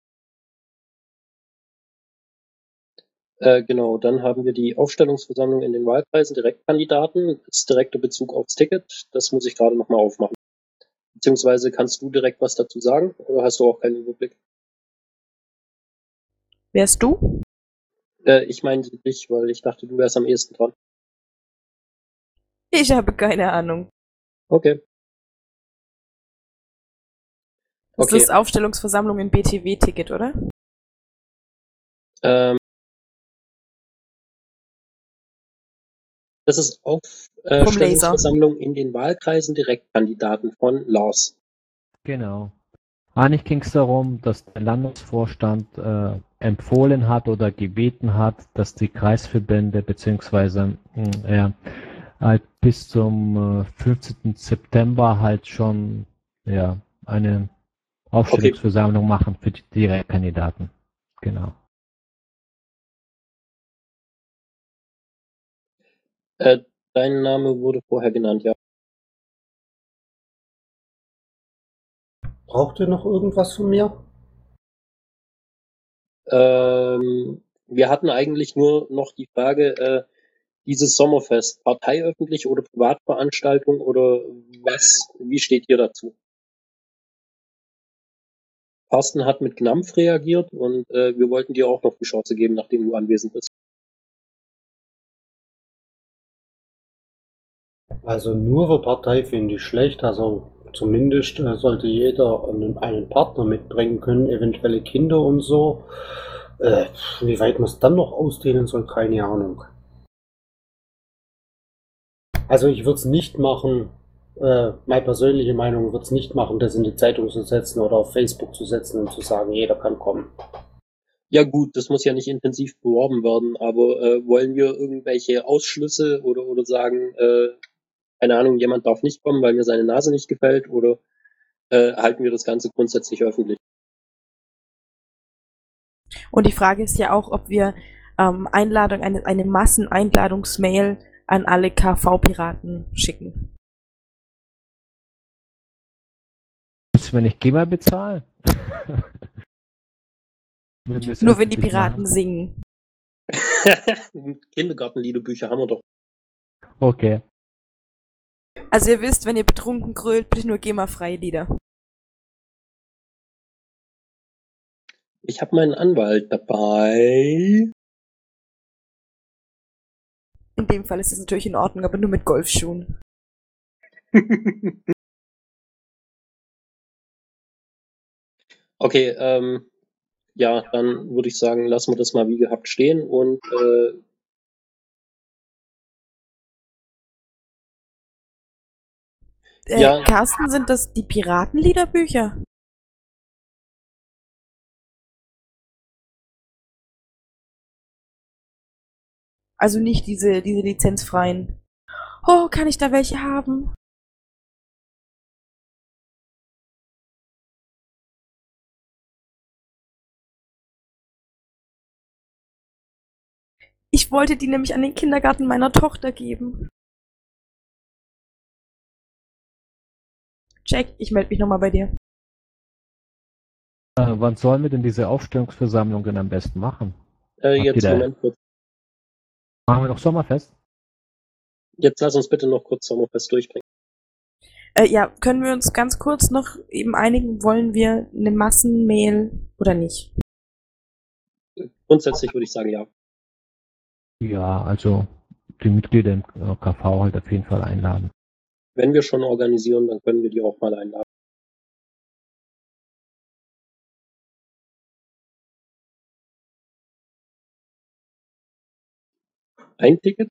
Äh, genau, dann haben wir die Aufstellungsversammlung in den Wahlkreisen, Direktkandidaten, das ist direkter Bezug aufs Ticket, das muss ich gerade nochmal aufmachen. Beziehungsweise kannst du direkt was dazu sagen, oder hast du auch keinen Überblick? Wärst du? Äh, ich meine dich, weil ich dachte, du wärst am ehesten dran. Ich habe keine Ahnung. Okay. Das Okay. ist Aufstellungsversammlung in B T W-Ticket, oder? Ähm, das ist Aufstellungsversammlung in den Wahlkreisen Direktkandidaten von Lars. Genau. Eigentlich ging es darum, dass der Landesvorstand äh, empfohlen hat oder gebeten hat, dass die Kreisverbände beziehungsweise äh, halt bis zum äh, fünfzehnten September halt schon ja eine Aufstellungsversammlung okay. machen für die Direktkandidaten. Genau. Äh, dein Name wurde vorher genannt, ja. Braucht ihr noch irgendwas von mir? Ähm, wir hatten eigentlich nur noch die Frage, äh, dieses Sommerfest, parteiöffentlich oder Privatveranstaltung oder was, wie steht ihr dazu? Carsten hat mit Knampf reagiert und äh, wir wollten dir auch noch die Chance geben, nachdem du anwesend bist. Also nur für Partei finde ich schlecht, also zumindest äh, sollte jeder einen, einen Partner mitbringen können, eventuelle Kinder und so. Äh, wie weit man es dann noch ausdehnen soll, keine Ahnung. Also ich würde es nicht machen, äh, meine persönliche Meinung würde es nicht machen, das in die Zeitung zu setzen oder auf Facebook zu setzen und zu sagen, jeder kann kommen. Ja gut, das muss ja nicht intensiv beworben werden, aber äh, wollen wir irgendwelche Ausschlüsse oder, oder sagen, äh, keine Ahnung, jemand darf nicht kommen, weil mir seine Nase nicht gefällt, oder äh, halten wir das Ganze grundsätzlich öffentlich? Und die Frage ist ja auch, ob wir ähm, Einladung, eine, eine Masseneinladungsmail an alle K V-Piraten schicken. Müssen wir nicht GEMA bezahlen? Wenn wir es Nur wenn die öffentlich Piraten machen. singen. Kindergartenliederbücher haben wir doch. Okay. Also ihr wisst, wenn ihr betrunken grölt, bitte nur GEMA-freie Lieder. Ich habe meinen Anwalt dabei. In dem Fall ist es natürlich in Ordnung, aber nur mit Golfschuhen. Okay, ähm, ja, dann würde ich sagen, lassen wir das mal wie gehabt stehen und äh, Äh, ja, Carsten, sind das die Piratenliederbücher? Also nicht diese, diese lizenzfreien. Oh, kann ich da welche haben? Ich wollte die nämlich an den Kindergarten meiner Tochter geben. Jack, ich melde mich nochmal bei dir. Äh, wann sollen wir denn diese Aufstellungsversammlung denn am besten machen? äh, Habt ihr jetzt da- Moment kurz. Machen wir noch Sommerfest? Jetzt lass uns bitte noch kurz Sommerfest durchbringen. Äh, ja, können wir uns ganz kurz noch eben einigen, wollen wir eine Massenmail oder nicht? Grundsätzlich würde ich sagen, ja. Ja, also die Mitglieder im äh, K V halt auf jeden Fall einladen. Wenn wir schon organisieren, dann können wir die auch mal einladen. Ein Ticket?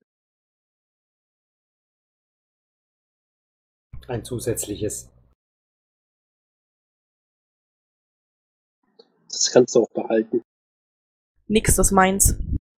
Ein zusätzliches. Das kannst du auch behalten. Nix, das ist meins.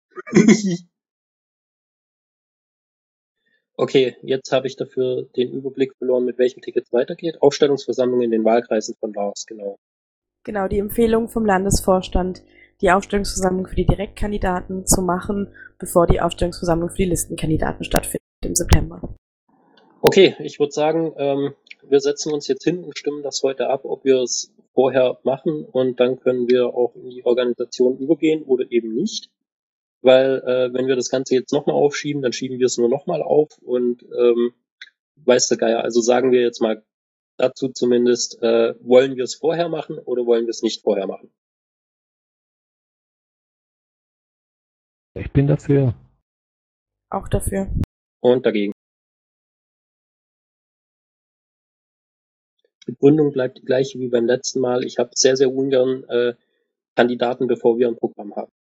Okay, jetzt habe ich dafür den Überblick verloren, mit welchem Ticket es weitergeht. Aufstellungsversammlung in den Wahlkreisen von Lars, genau. Genau, die Empfehlung vom Landesvorstand, die Aufstellungsversammlung für die Direktkandidaten zu machen, bevor die Aufstellungsversammlung für die Listenkandidaten stattfindet im September. Okay, ich würde sagen, ähm, wir setzen uns jetzt hin und stimmen das heute ab, ob wir es vorher machen, und dann können wir auch in die Organisation übergehen oder eben nicht. Weil äh, wenn wir das Ganze jetzt nochmal aufschieben, dann schieben wir es nur nochmal auf und ähm, weiß der Geier. Also sagen wir jetzt mal dazu zumindest, äh, wollen wir es vorher machen oder wollen wir es nicht vorher machen? Ich bin dafür. Auch dafür. Und dagegen. Begründung bleibt die gleiche wie beim letzten Mal. Ich habe sehr, sehr ungern äh, Kandidaten, bevor wir ein Programm haben.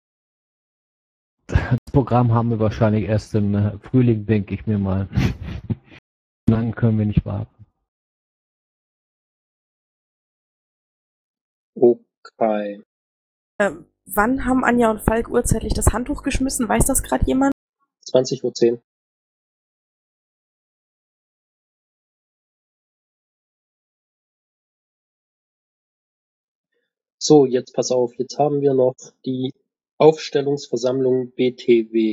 Das Programm haben wir wahrscheinlich erst im äh, Frühling, denke ich mir mal. Dann können wir nicht warten. Okay. Ähm, wann haben Anja und Falk urzeitlich das Handtuch geschmissen? Weiß das gerade jemand? zwanzig Uhr zehn. So, jetzt pass auf, jetzt haben wir noch die Aufstellungsversammlung B T W.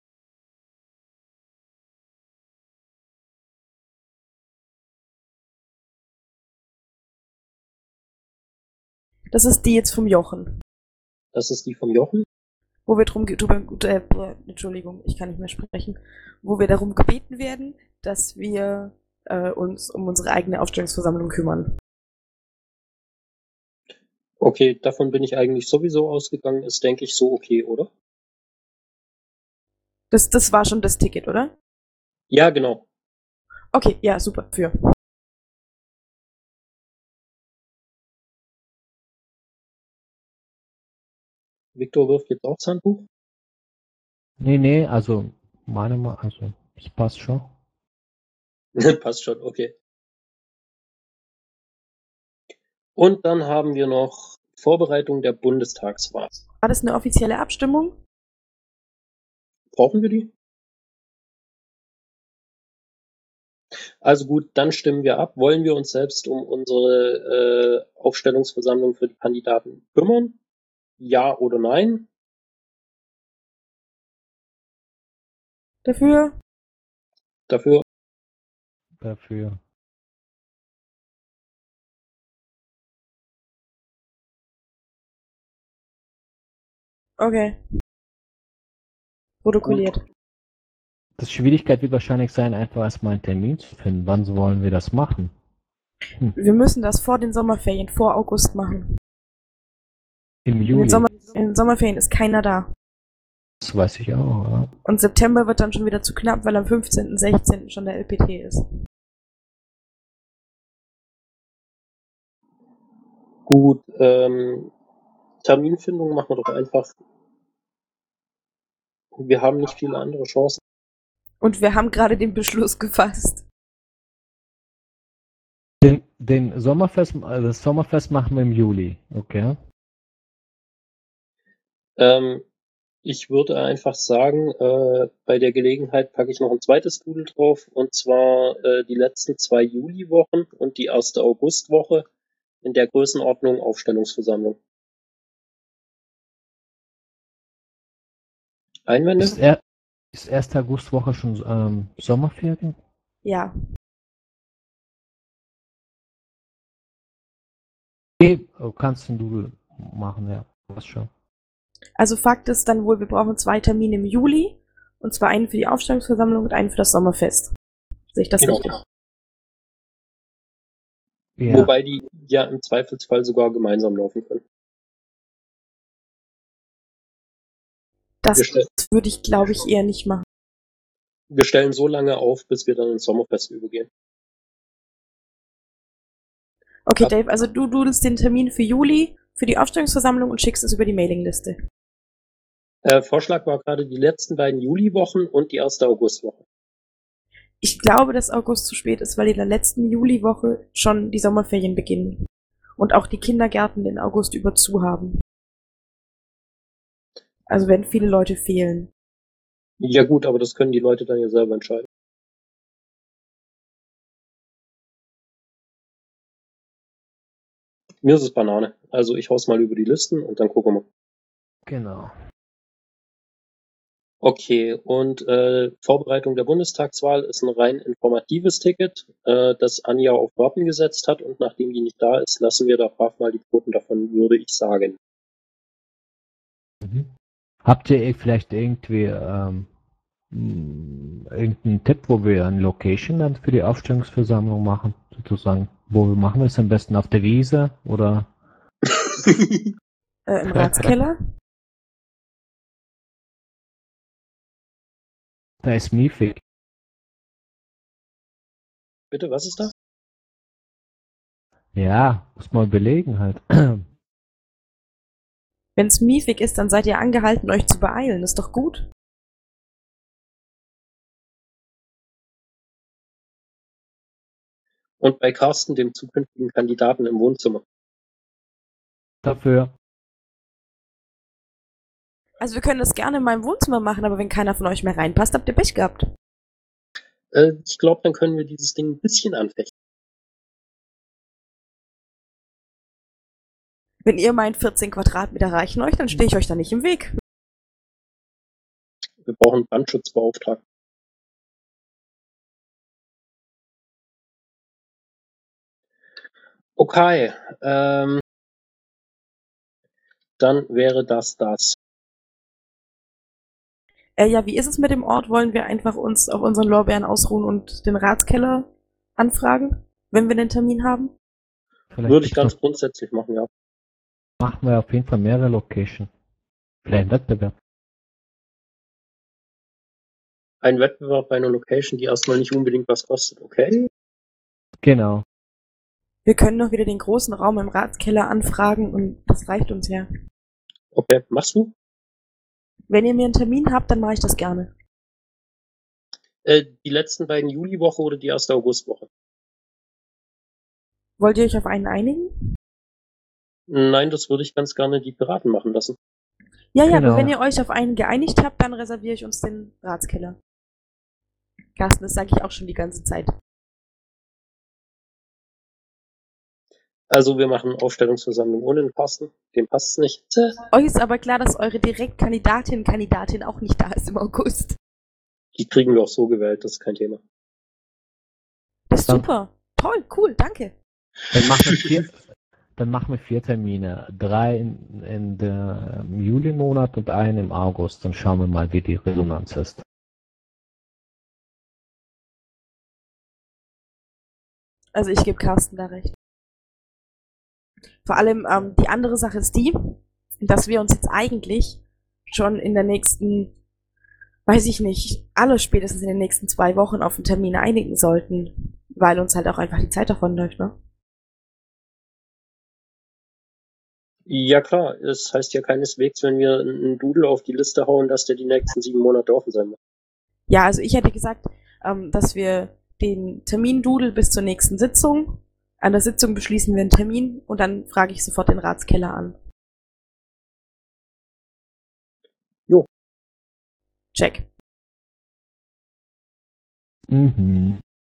Das ist die jetzt vom Jochen, Das ist die vom Jochen. wo wir drum, ge- drüber, äh, äh, Entschuldigung, ich kann nicht mehr sprechen, wo wir darum gebeten werden, dass wir äh, uns um unsere eigene Aufstellungsversammlung kümmern. Okay, davon bin ich eigentlich sowieso ausgegangen. Ist, denke ich, so okay, oder? Das, das war schon das Ticket, oder? Ja, genau. Okay, ja, super, für. Viktor wirft jetzt auch das Handbuch. Nee, nee, also meine Ma also das passt schon. Passt schon, okay. Und dann haben wir noch Vorbereitung der Bundestagswahl. War das eine offizielle Abstimmung? Brauchen wir die? Also gut, dann stimmen wir ab. Wollen wir uns selbst um unsere äh, Aufstellungsversammlung für die Kandidaten kümmern? Ja oder nein? Dafür? Dafür? Dafür. Okay. Protokolliert. Die Schwierigkeit wird wahrscheinlich sein, einfach erstmal einen Termin zu finden. Wann wollen wir das machen? Hm. Wir müssen das vor den Sommerferien, vor August machen. Im In den, Juli. Sommer in den Sommerferien ist keiner da. Das weiß ich auch, ja. Und September wird dann schon wieder zu knapp, weil am fünfzehnten, sechzehnten schon der L P T ist. Gut, ähm, Terminfindung machen wir doch einfach. Wir haben nicht viele andere Chancen. Und wir haben gerade den Beschluss gefasst. Den, den Sommerfest, also das Sommerfest machen wir im Juli, okay? Ähm, ich würde einfach sagen, äh, bei der Gelegenheit packe ich noch ein zweites Doodle drauf, und zwar äh, die letzten zwei Juliwochen und die erste Augustwoche in der Größenordnung Aufstellungsversammlung. Einwände? Ist, er, ist erste Augustwoche schon ähm, Sommerferien? Ja. Okay, du kannst den Doodle machen, ja, was schon. Also Fakt ist dann wohl, wir brauchen zwei Termine im Juli. Und zwar einen für die Aufstellungsversammlung und einen für das Sommerfest. Sehe ich das Genau. richtig? Ja. Wobei die ja im Zweifelsfall sogar gemeinsam laufen können. Das Wir, stell würde ich, glaube ich, eher nicht machen. wir stellen so lange auf, bis wir dann ins Sommerfest übergehen. Okay, Ab- Dave, also du dudelst den Termin für Juli, für die Aufstellungsversammlung und schickst es über die Mailingliste. Äh, Vorschlag war gerade die letzten beiden Juliwochen und die erste Augustwoche. Ich glaube, dass August zu spät ist, weil in der letzten Juliwoche schon die Sommerferien beginnen. Und auch die Kindergärten den August über zu haben. Also werden viele Leute fehlen. Ja gut, aber das können die Leute dann ja selber entscheiden. Mir ist es Banane. Also ich hau's mal über die Listen und dann gucken wir. Genau. Okay, und äh, Vorbereitung der Bundestagswahl ist ein rein informatives Ticket, äh, das Anja auf Warten gesetzt hat, und nachdem die nicht da ist, lassen wir da brav mal die Quoten davon, würde ich sagen. Mhm. Habt ihr eh vielleicht irgendwie ähm, mh, irgendeinen Tipp, wo wir eine Location dann für die Aufstellungsversammlung machen, sozusagen? Wo machen wir es am besten? Auf der Wiese oder? Äh, Im Ratskeller? Da ist Miefig. Bitte, was ist da? Ja, muss man überlegen halt. Wenn's miefig ist, dann seid ihr angehalten, euch zu beeilen. Ist doch gut. Und bei Carsten, dem zukünftigen Kandidaten, im Wohnzimmer. Dafür. Also wir können das gerne in meinem Wohnzimmer machen, aber wenn keiner von euch mehr reinpasst, habt ihr Pech gehabt. Äh, ich glaube, dann können wir dieses Ding ein bisschen anfechten. Wenn ihr meint, vierzehn Quadratmeter reichen euch, dann stehe ich euch da nicht im Weg. Wir brauchen einen Brandschutzbeauftragten. Okay, ähm, dann wäre das das. Äh, ja, wie ist es mit dem Ort? Wollen wir einfach uns auf unseren Lorbeeren ausruhen und den Ratskeller anfragen, wenn wir den Termin haben? Vielleicht Würde ich gibt's ganz noch- grundsätzlich machen, ja. machen wir auf jeden Fall mehrere Location. Vielleicht ein Wettbewerb. Ein Wettbewerb bei einer Location, die erstmal nicht unbedingt was kostet, okay? Genau. Wir können noch wieder den großen Raum im Ratskeller anfragen und das reicht uns ja. Okay, machst du? Wenn ihr mir einen Termin habt, dann mache ich das gerne. Äh, die letzten beiden Juliwoche oder die erste Augustwoche? Wollt ihr euch auf einen einigen? Nein, das würde ich ganz gerne die Piraten machen lassen. Ja, ja, Genau. aber wenn ihr euch auf einen geeinigt habt, dann reserviere ich uns den Ratskeller. Carsten, das sage ich auch schon die ganze Zeit. Also wir machen Aufstellungsversammlung ohne den Carsten. Dem passt's nicht. Tja. Euch ist aber klar, dass eure Direktkandidatin, Kandidatin auch nicht da ist im August. Die kriegen wir auch so gewählt, das ist kein Thema. Das ist Dann- super. Toll, cool, danke. Dann machen wir vier, dann machen wir vier Termine. Drei in, in der im Juli-Monat und einen im August. Dann schauen wir mal, wie die Resonanz ist. Also ich gebe Carsten da recht. Vor allem ähm, die andere Sache ist die, dass wir uns jetzt eigentlich schon in der nächsten, weiß ich nicht, alle spätestens in den nächsten zwei Wochen auf einen Termin einigen sollten, weil uns halt auch einfach die Zeit davonläuft, ne? Ja klar, es heißt ja keineswegs, wenn wir einen Doodle auf die Liste hauen, dass der die nächsten sieben Monate offen sein muss. Ja, also ich hätte gesagt, ähm, dass wir den Termin Doodle bis zur nächsten Sitzung. An der Sitzung beschließen wir einen Termin und dann frage ich sofort den Ratskeller an. Jo. Check. Mhm.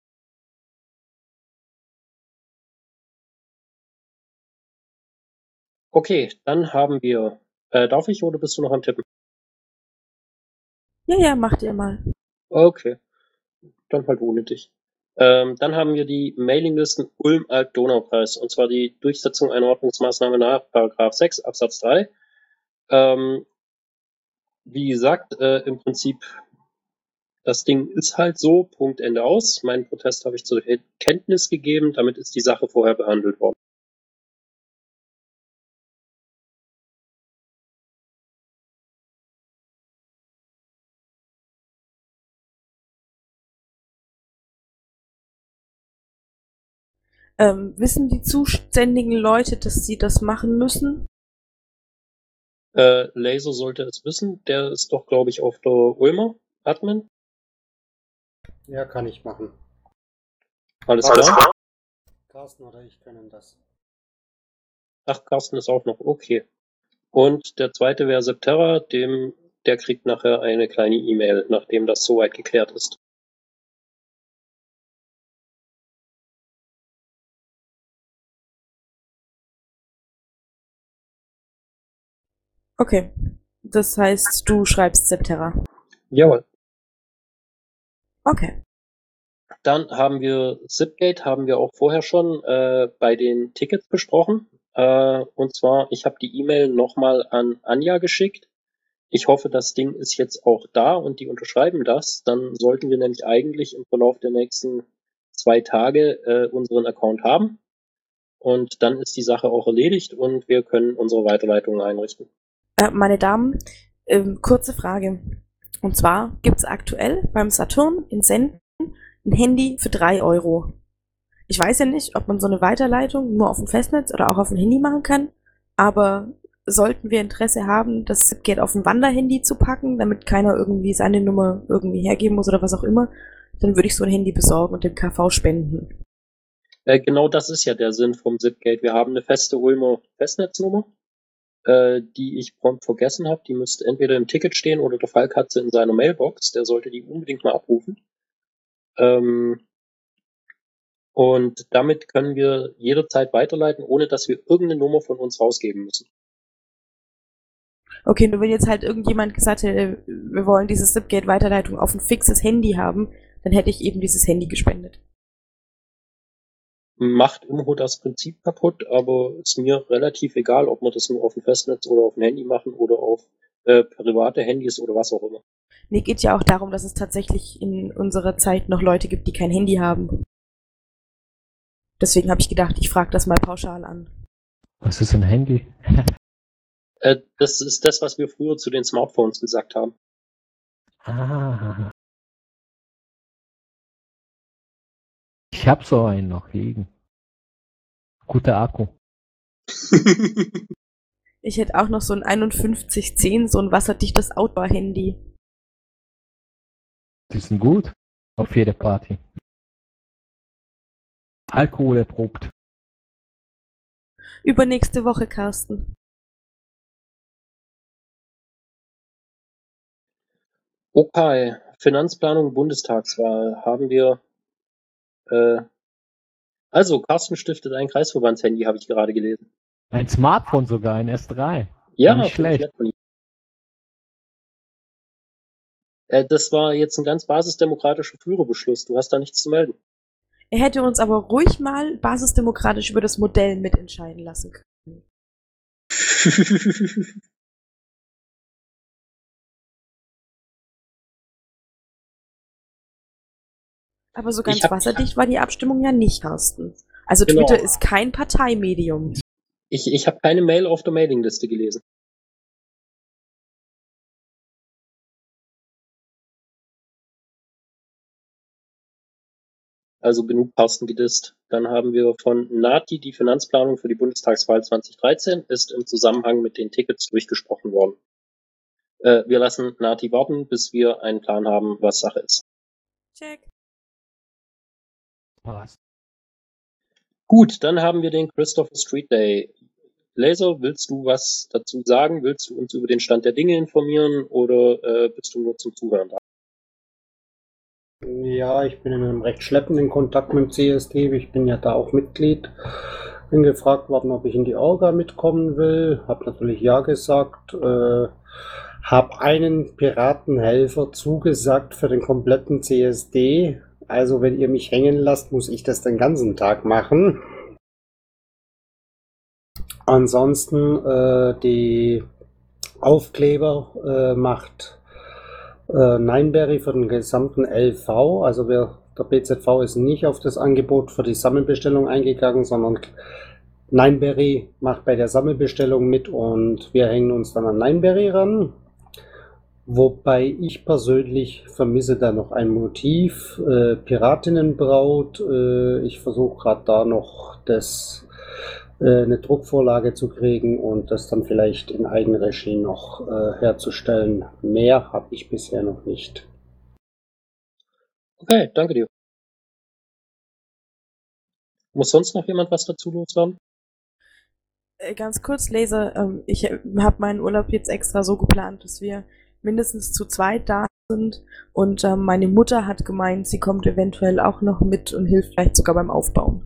Okay, dann haben wir, äh, darf ich oder bist du noch am Tippen? Ja, ja, macht ihr mal. Okay, dann halt ohne dich. Ähm, dann haben wir die Mailinglisten Ulm-Alb-Donau-Kreis, und zwar die Durchsetzung einer Ordnungsmaßnahme nach Paragraph sechs Absatz drei. Ähm, wie gesagt, äh, im Prinzip, das Ding ist halt so, Punkt, Ende aus. Meinen Protest habe ich zur Kenntnis gegeben, damit ist die Sache vorher behandelt worden. Ähm, wissen die zuständigen Leute, dass sie das machen müssen? Äh, Laser sollte es wissen, der ist doch, glaube ich, auf der Ulmer Admin. Ja, kann ich machen. Alles, Alles klar? Carsten oder ich können das. Ach, Carsten ist auch noch, okay. Und der zweite wäre Septerra, dem, der kriegt nachher eine kleine E-Mail, nachdem das soweit geklärt ist. Okay. Das heißt, du schreibst Septerra. Jawohl. Okay. Dann haben wir Zipgate, haben wir auch vorher schon äh, bei den Tickets besprochen. Äh, und zwar, ich habe die E-Mail nochmal an Anja geschickt. Ich hoffe, das Ding ist jetzt auch da und die unterschreiben das. Dann sollten wir nämlich eigentlich im Verlauf der nächsten zwei Tage äh, unseren Account haben. Und dann ist die Sache auch erledigt und wir können unsere Weiterleitungen einrichten. Äh, meine Damen, ähm, kurze Frage. Und zwar gibt's aktuell beim Saturn in Senden ein Handy für drei Euro. Ich weiß ja nicht, ob man so eine Weiterleitung nur auf dem Festnetz oder auch auf dem Handy machen kann, aber sollten wir Interesse haben, das Zipgate auf ein Wanderhandy zu packen, damit keiner irgendwie seine Nummer irgendwie hergeben muss oder was auch immer, dann würde ich so ein Handy besorgen und dem K V spenden. Äh, genau das ist ja der Sinn vom Zipgate. Wir haben eine feste Ulmer Festnetznummer, äh, die ich prompt vergessen habe. Die müsste entweder im Ticket stehen oder der Falk hat sie in seiner Mailbox. Der sollte die unbedingt mal abrufen. Ähm, und damit können wir jederzeit weiterleiten, ohne dass wir irgendeine Nummer von uns rausgeben müssen. Okay, nur wenn jetzt halt irgendjemand gesagt hätte, wir wollen diese Zipgate-Weiterleitung auf ein fixes Handy haben, dann hätte ich eben dieses Handy gespendet. Macht Imho das Prinzip kaputt, aber ist mir relativ egal, ob wir das nur auf dem Festnetz oder auf dem Handy machen oder auf äh, private Handys oder was auch immer. Nee, geht ja auch darum, dass es tatsächlich in unserer Zeit noch Leute gibt, die kein Handy haben. Deswegen habe ich gedacht, ich frage das mal pauschal an. Was ist ein Handy? Äh, das ist das, was wir früher zu den Smartphones gesagt haben. Ah. Ich habe so einen noch liegen. Guter Akku. Ich hätte auch noch so ein einundfünfzig zehn, so ein wasserdichtes Outdoor-Handy. Die sind gut. Auf jede Party. Alkohol erprobt. Übernächste Woche, Carsten. Okay, Finanzplanung, Bundestagswahl haben wir. Äh, also, Carsten stiftet ein Kreisverbandshandy, habe ich gerade gelesen. Ein Smartphone sogar, ein S drei. Ja, Nicht finde ich schlecht. nett von ihm. Äh, das war jetzt ein ganz basisdemokratischer Führerbeschluss. Du hast da nichts zu melden. Er hätte uns aber ruhig mal basisdemokratisch über das Modell mitentscheiden lassen können. Aber so ganz Ich hab- wasserdicht war die Abstimmung ja nicht, Carsten. Also Genau. Twitter ist kein Parteimedium. Ich, ich habe keine Mail auf der Mailingliste gelesen. Also genug Carsten gedisst. Dann haben wir von Nati die Finanzplanung für die Bundestagswahl zwanzig dreizehn ist im Zusammenhang mit den Tickets durchgesprochen worden. Äh, wir lassen Nati warten, bis wir einen Plan haben, was Sache ist. Check. Passt. Gut, dann haben wir den Christopher Street Day. Laser, willst du was dazu sagen? Willst du uns über den Stand der Dinge informieren oder äh, bist du nur zum Zuhören da? Ja, ich bin in einem recht schleppenden Kontakt mit dem C S D. Ich bin ja da auch Mitglied. Bin gefragt worden, ob ich in die Orga mitkommen will. Hab natürlich ja gesagt. Äh, hab einen Piratenhelfer zugesagt für den kompletten C S D. Also wenn ihr mich hängen lasst, muss ich das den ganzen Tag machen. Ansonsten äh, die Aufkleber äh, macht äh, Nineberry für den gesamten L V. Also wir, der B Z V ist nicht auf das Angebot für die Sammelbestellung eingegangen, sondern Nineberry macht bei der Sammelbestellung mit und wir hängen uns dann an Nineberry ran. Wobei ich persönlich vermisse da noch ein Motiv, äh, Piratinnenbraut. Äh, ich versuche gerade da noch das äh, eine Druckvorlage zu kriegen und das dann vielleicht in Eigenregie noch äh, herzustellen. Mehr habe ich bisher noch nicht. Okay, danke dir. Muss sonst noch jemand was dazu loswerden? Äh, Ganz kurz, Laser, ähm, ich habe meinen Urlaub jetzt extra so geplant, dass wir mindestens zu zweit da sind und ähm, meine Mutter hat gemeint, sie kommt eventuell auch noch mit und hilft vielleicht sogar beim Aufbauen.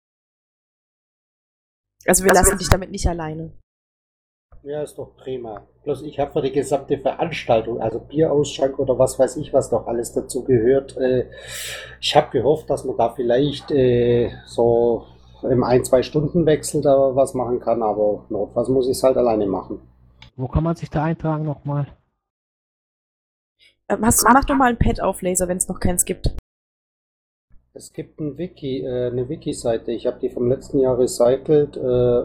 Also wir lassen dich damit nicht alleine. Ja, ist doch prima. Bloß ich habe für die gesamte Veranstaltung, also Bierausschank oder was weiß ich, was noch alles dazu gehört, äh, ich habe gehofft, dass man da vielleicht äh, so im ein-, zwei-Stunden-Wechsel da was machen kann, aber notfalls muss ich es halt alleine machen. Wo kann man sich da eintragen nochmal? Ähm, hast, mach doch mal ein Pad auf, Laser, wenn es noch keins gibt. Es gibt ein Wiki, äh, eine Wiki-Seite, ich habe die vom letzten Jahr recycelt, äh,